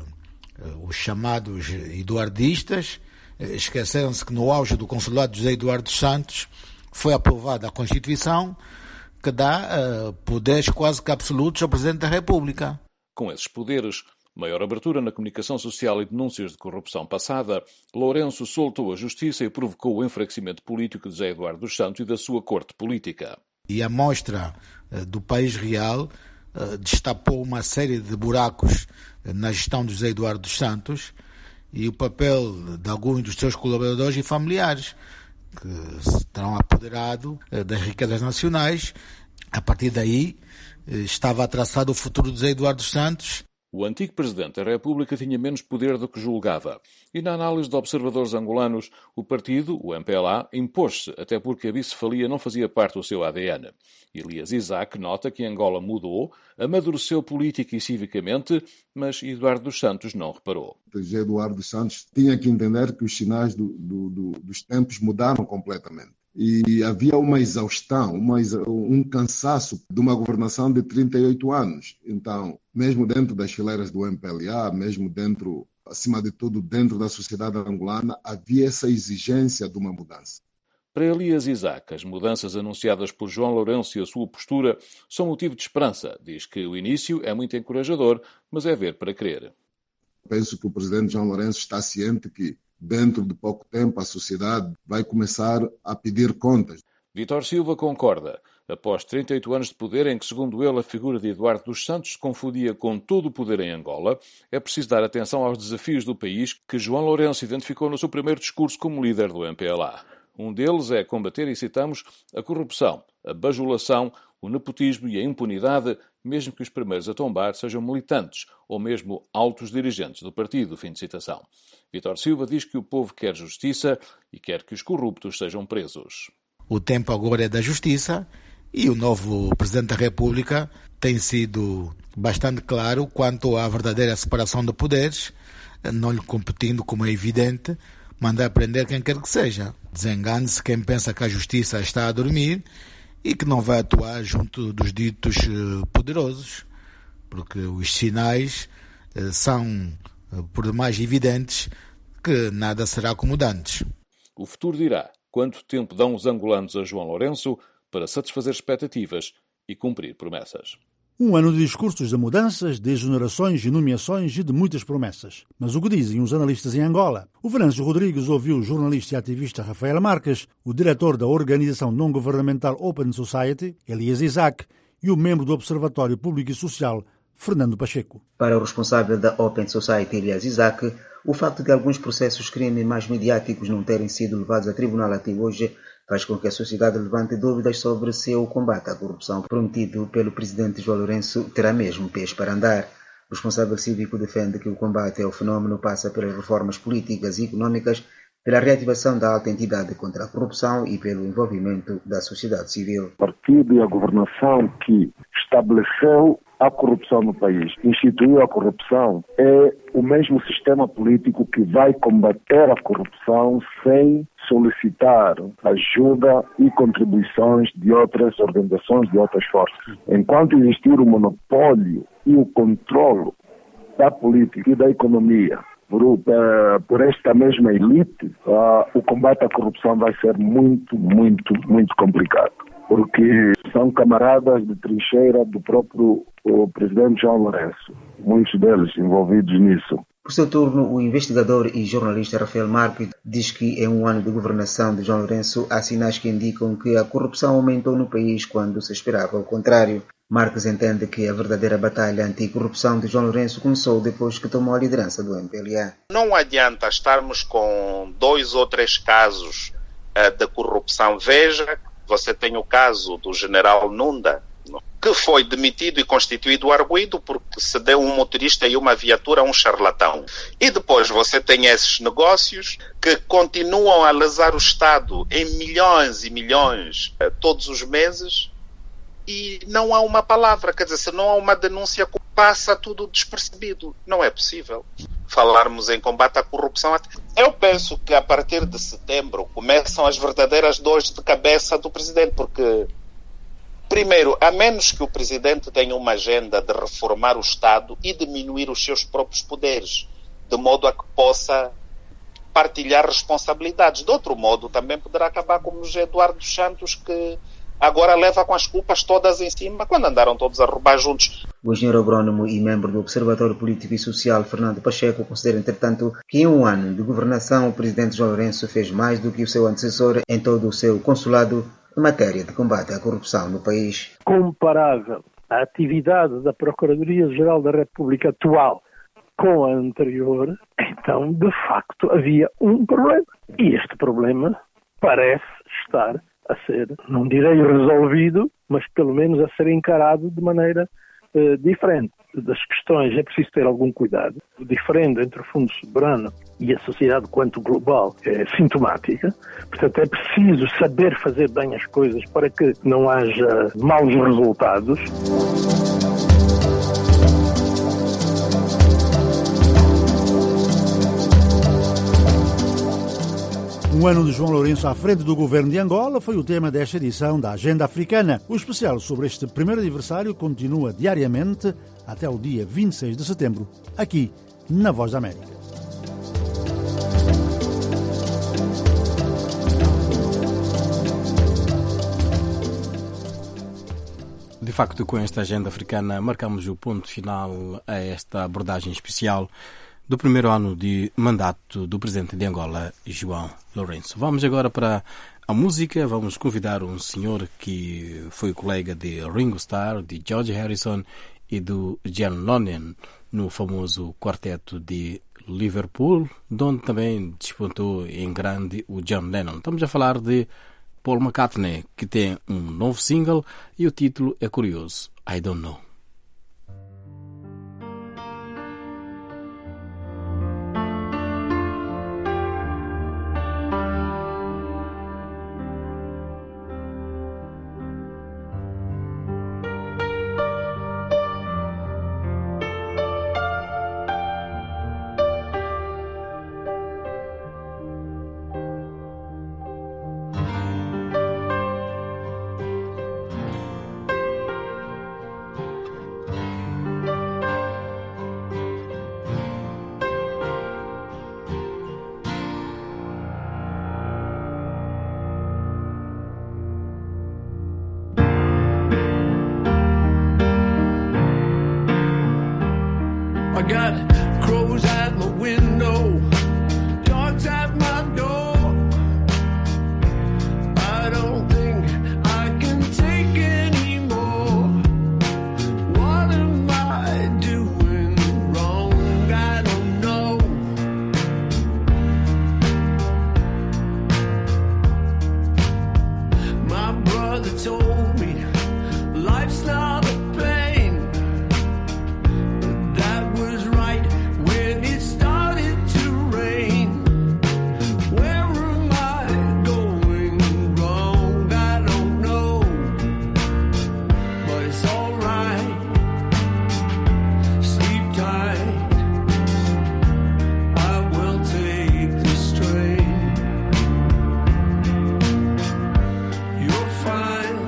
os chamados eduardistas esqueceram-se que no auge do consulado de José Eduardo dos Santos foi aprovada a Constituição que dá uh, poderes quase que absolutos ao Presidente da República. Com esses poderes, maior abertura na comunicação social e denúncias de corrupção passada, Lourenço soltou a justiça e provocou o enfraquecimento político de José Eduardo dos Santos e da sua corte política. E a mostra uh, do país real uh, destapou uma série de buracos uh, na gestão de José Eduardo dos Santos e o papel de alguns dos seus colaboradores e familiares, que se terão apoderado uh, das riquezas nacionais. A partir daí, uh, estava traçado o futuro de José Eduardo dos Santos. O antigo Presidente da República tinha menos poder do que julgava. E na análise de observadores angolanos, o partido, o M P L A, impôs-se, até porque a bicefalia não fazia parte do seu A D N. Elias Isaac nota que Angola mudou, amadureceu política e civicamente, mas Eduardo dos Santos não reparou. José Eduardo dos Santos tinha que entender que os sinais do, do, do, dos tempos mudaram completamente. E havia uma exaustão, uma, um cansaço de uma governação de trinta e oito anos. Então, mesmo dentro das fileiras do M P L A, mesmo dentro, acima de tudo, dentro da sociedade angolana, havia essa exigência de uma mudança. Para Elias Isaac, as mudanças anunciadas por João Lourenço e a sua postura são motivo de esperança. Diz que o início é muito encorajador, mas é ver para crer. Penso que o presidente João Lourenço está ciente que dentro de pouco tempo a sociedade vai começar a pedir contas. Vítor Silva concorda. Após trinta e oito anos de poder, em que, segundo ele, a figura de Eduardo dos Santos se confundia com todo o poder em Angola, é preciso dar atenção aos desafios do país que João Lourenço identificou no seu primeiro discurso como líder do M P L A. Um deles é combater, e citamos, a corrupção, a bajulação, o nepotismo e a impunidade, mesmo que os primeiros a tombar sejam militantes ou mesmo altos dirigentes do partido. Fim de citação. Vítor Silva diz que o povo quer justiça e quer que os corruptos sejam presos. O tempo agora é da justiça e o novo Presidente da República tem sido bastante claro quanto à verdadeira separação de poderes, não lhe competindo, como é evidente, mandar prender quem quer que seja. Desengane-se quem pensa que a justiça está a dormir e que não vai atuar junto dos ditos poderosos, porque os sinais são, por demais, evidentes que nada será como dantes. O futuro dirá quanto tempo dão os angolanos a João Lourenço para satisfazer expectativas e cumprir promessas. Um ano de discursos de mudanças, de exonerações e nomeações e de muitas promessas. Mas o que dizem os analistas em Angola? O Venâncio Rodrigues ouviu o jornalista e ativista Rafael Marques, o diretor da organização não-governamental Open Society, Elias Isaac, e o membro do Observatório Público e Social, Fernando Pacheco. Para o responsável da Open Society, Elias Isaac, o facto de alguns processos crime mais mediáticos não terem sido levados a tribunal até hoje faz com que a sociedade levante dúvidas sobre se o combate à corrupção prometido pelo presidente João Lourenço terá mesmo pés para andar. O responsável cívico defende que o combate ao fenómeno passa pelas reformas políticas e econômicas, pela reativação da alta entidade contra a corrupção e pelo envolvimento da sociedade civil. O partido e a governação que estabeleceu a corrupção no país, instituiu a corrupção, é o mesmo sistema político que vai combater a corrupção sem solicitar ajuda e contribuições de outras organizações, de outras forças. Enquanto existir o monopólio e o controle da política e da economia por, por esta mesma elite, uh, o combate à corrupção vai ser muito, muito, muito complicado. Porque são camaradas de trincheira do próprio o presidente João Lourenço, muitos deles envolvidos nisso. Por seu turno, o investigador e jornalista Rafael Marques diz que em um ano de governação de João Lourenço há sinais que indicam que a corrupção aumentou no país quando se esperava o contrário. Marques entende que a verdadeira batalha anticorrupção de João Lourenço começou depois que tomou a liderança do M P L A. Não adianta estarmos com dois ou três casos uh, de corrupção. Veja, você tem o caso do general Nunda, que foi demitido e constituído arguido porque se deu um motorista e uma viatura a um charlatão. E depois você tem esses negócios que continuam a lesar o Estado em milhões e milhões uh, todos os meses e não há uma palavra. Quer dizer, se não há uma denúncia, passa tudo despercebido. Não é possível falarmos em combate à corrupção. Eu penso que a partir de setembro começam as verdadeiras dores de cabeça do presidente, porque, primeiro, a menos que o presidente tenha uma agenda de reformar o Estado e diminuir os seus próprios poderes, de modo a que possa partilhar responsabilidades. De outro modo, também poderá acabar como o José Eduardo dos Santos, que agora leva com as culpas todas em cima, quando andaram todos a roubar juntos. O engenheiro agrônomo e membro do Observatório Político e Social, Fernando Pacheco, considera, entretanto, que em um ano de governação o presidente João Lourenço fez mais do que o seu antecessor em todo o seu consulado em matéria de combate à corrupção no país. Comparável a atividade da Procuradoria-Geral da República atual com a anterior, então, de facto, havia um problema. E este problema parece estar a ser, não direi resolvido, mas pelo menos a ser encarado de maneira eh, diferente. Das questões é preciso ter algum cuidado. O diferente entre o Fundo Soberano e a sociedade quanto global é sintomática. Portanto, é preciso saber fazer bem as coisas para que não haja maus resultados. Um ano de João Lourenço à frente do governo de Angola foi o tema desta edição da Agenda Africana. O especial sobre este primeiro aniversário continua diariamente até o dia vinte e seis de setembro, aqui na Voz da América. De facto, com esta Agenda Africana, marcamos o ponto final a esta abordagem especial do primeiro ano de mandato do presidente de Angola, João Lourenço. Vamos agora para a música. Vamos convidar um senhor que foi colega de Ringo Starr, de George Harrison e do John Lennon no famoso quarteto de Liverpool, de onde também despontou em grande o John Lennon. Estamos a falar de Paul McCartney, que tem um novo single e o título é curioso, I Don't Know. I got crows at my window, dogs at my door. I don't think I can take anymore. What am I doing wrong? I don't know. My brother told me life's not a pain. That was right when it started to rain. Where am I going wrong? I don't know. But it's alright. Sleep tight. I will take the strain. You're fine.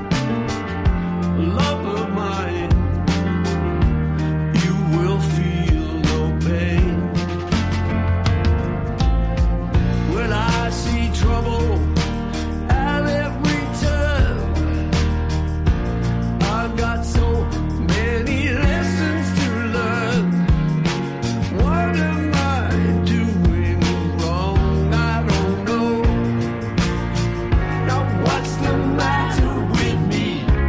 Love of mine. You will feel no pain. When I see trouble at every turn, I've got so many lessons to learn. What am I doing wrong? I don't know. Now what's the matter with me?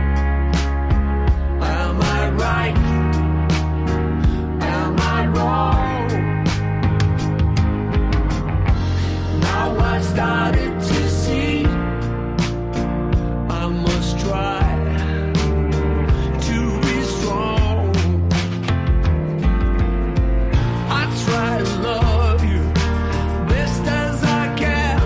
Am I right? Am I wrong? Now I started to see I must try to be strong. I try to love you best as I can,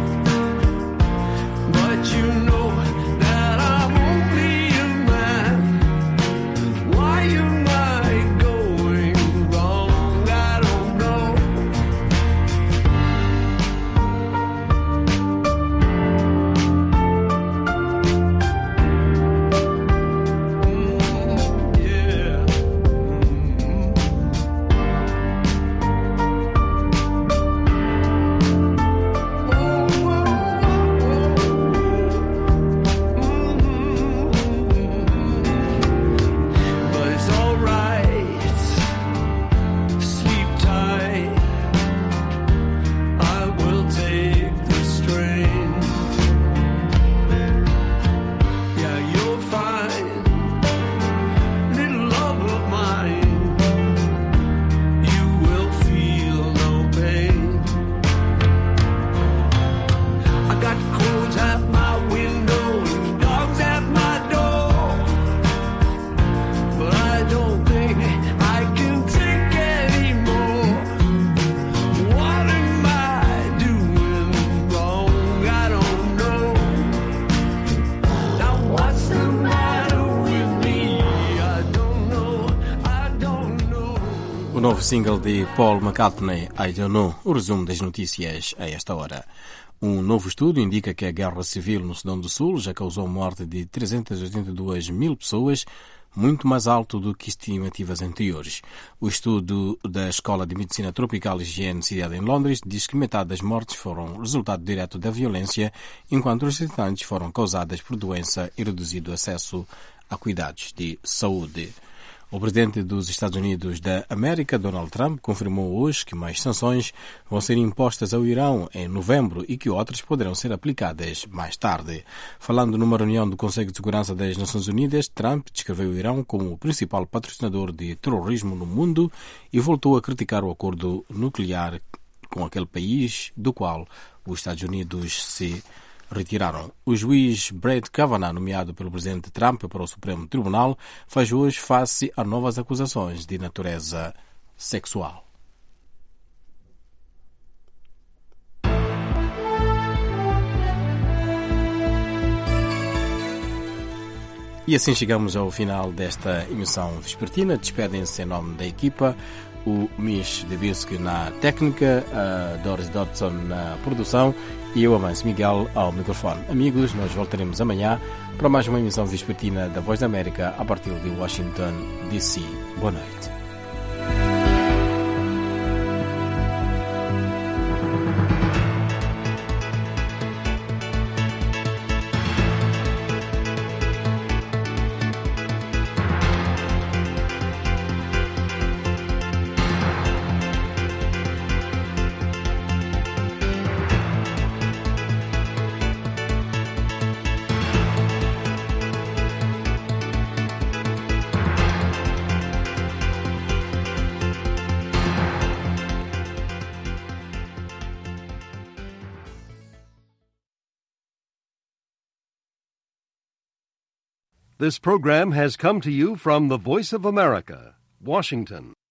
but you know that I'm only a man. Why am I going wrong? I don't know. Yeah. But it's alright. Sleep tight. I will take the strain. Yeah, you're fine. Little love of mine. You will feel no pain. I got crows at my window and dogs at my door. But I don't think I can take anymore. What am I doing wrong? I don't know. Now what's the matter with me? I don't know. I don't know. O novo single de Paul McCartney, I Don't Know, o resumo das notícias a esta hora. Um novo estudo indica que a guerra civil no Sudão do Sul já causou a morte de trezentas e oitenta e duas mil pessoas, muito mais alto do que estimativas anteriores. O estudo da Escola de Medicina Tropical e Higiene sediada em Londres diz que metade das mortes foram resultado direto da violência, enquanto os restantes foram causadas por doença e reduzido acesso a cuidados de saúde. O presidente dos Estados Unidos da América, Donald Trump, confirmou hoje que mais sanções vão ser impostas ao Irão em novembro e que outras poderão ser aplicadas mais tarde. Falando numa reunião do Conselho de Segurança das Nações Unidas, Trump descreveu o Irão como o principal patrocinador de terrorismo no mundo e voltou a criticar o acordo nuclear com aquele país do qual os Estados Unidos se retiraram. O juiz Brett Kavanaugh, nomeado pelo presidente Trump para o Supremo Tribunal, faz hoje face a novas acusações de natureza sexual. E assim chegamos ao final desta emissão vespertina. Despedem-se em nome da equipa o Mish Debinski na técnica, a Doris Dodson na produção e eu, Amancio Miguel, ao microfone. Amigos, nós voltaremos amanhã para mais uma emissão vespertina da Voz da América a partir de Washington, D C. Boa noite. This program has come to you from the Voice of America, Washington.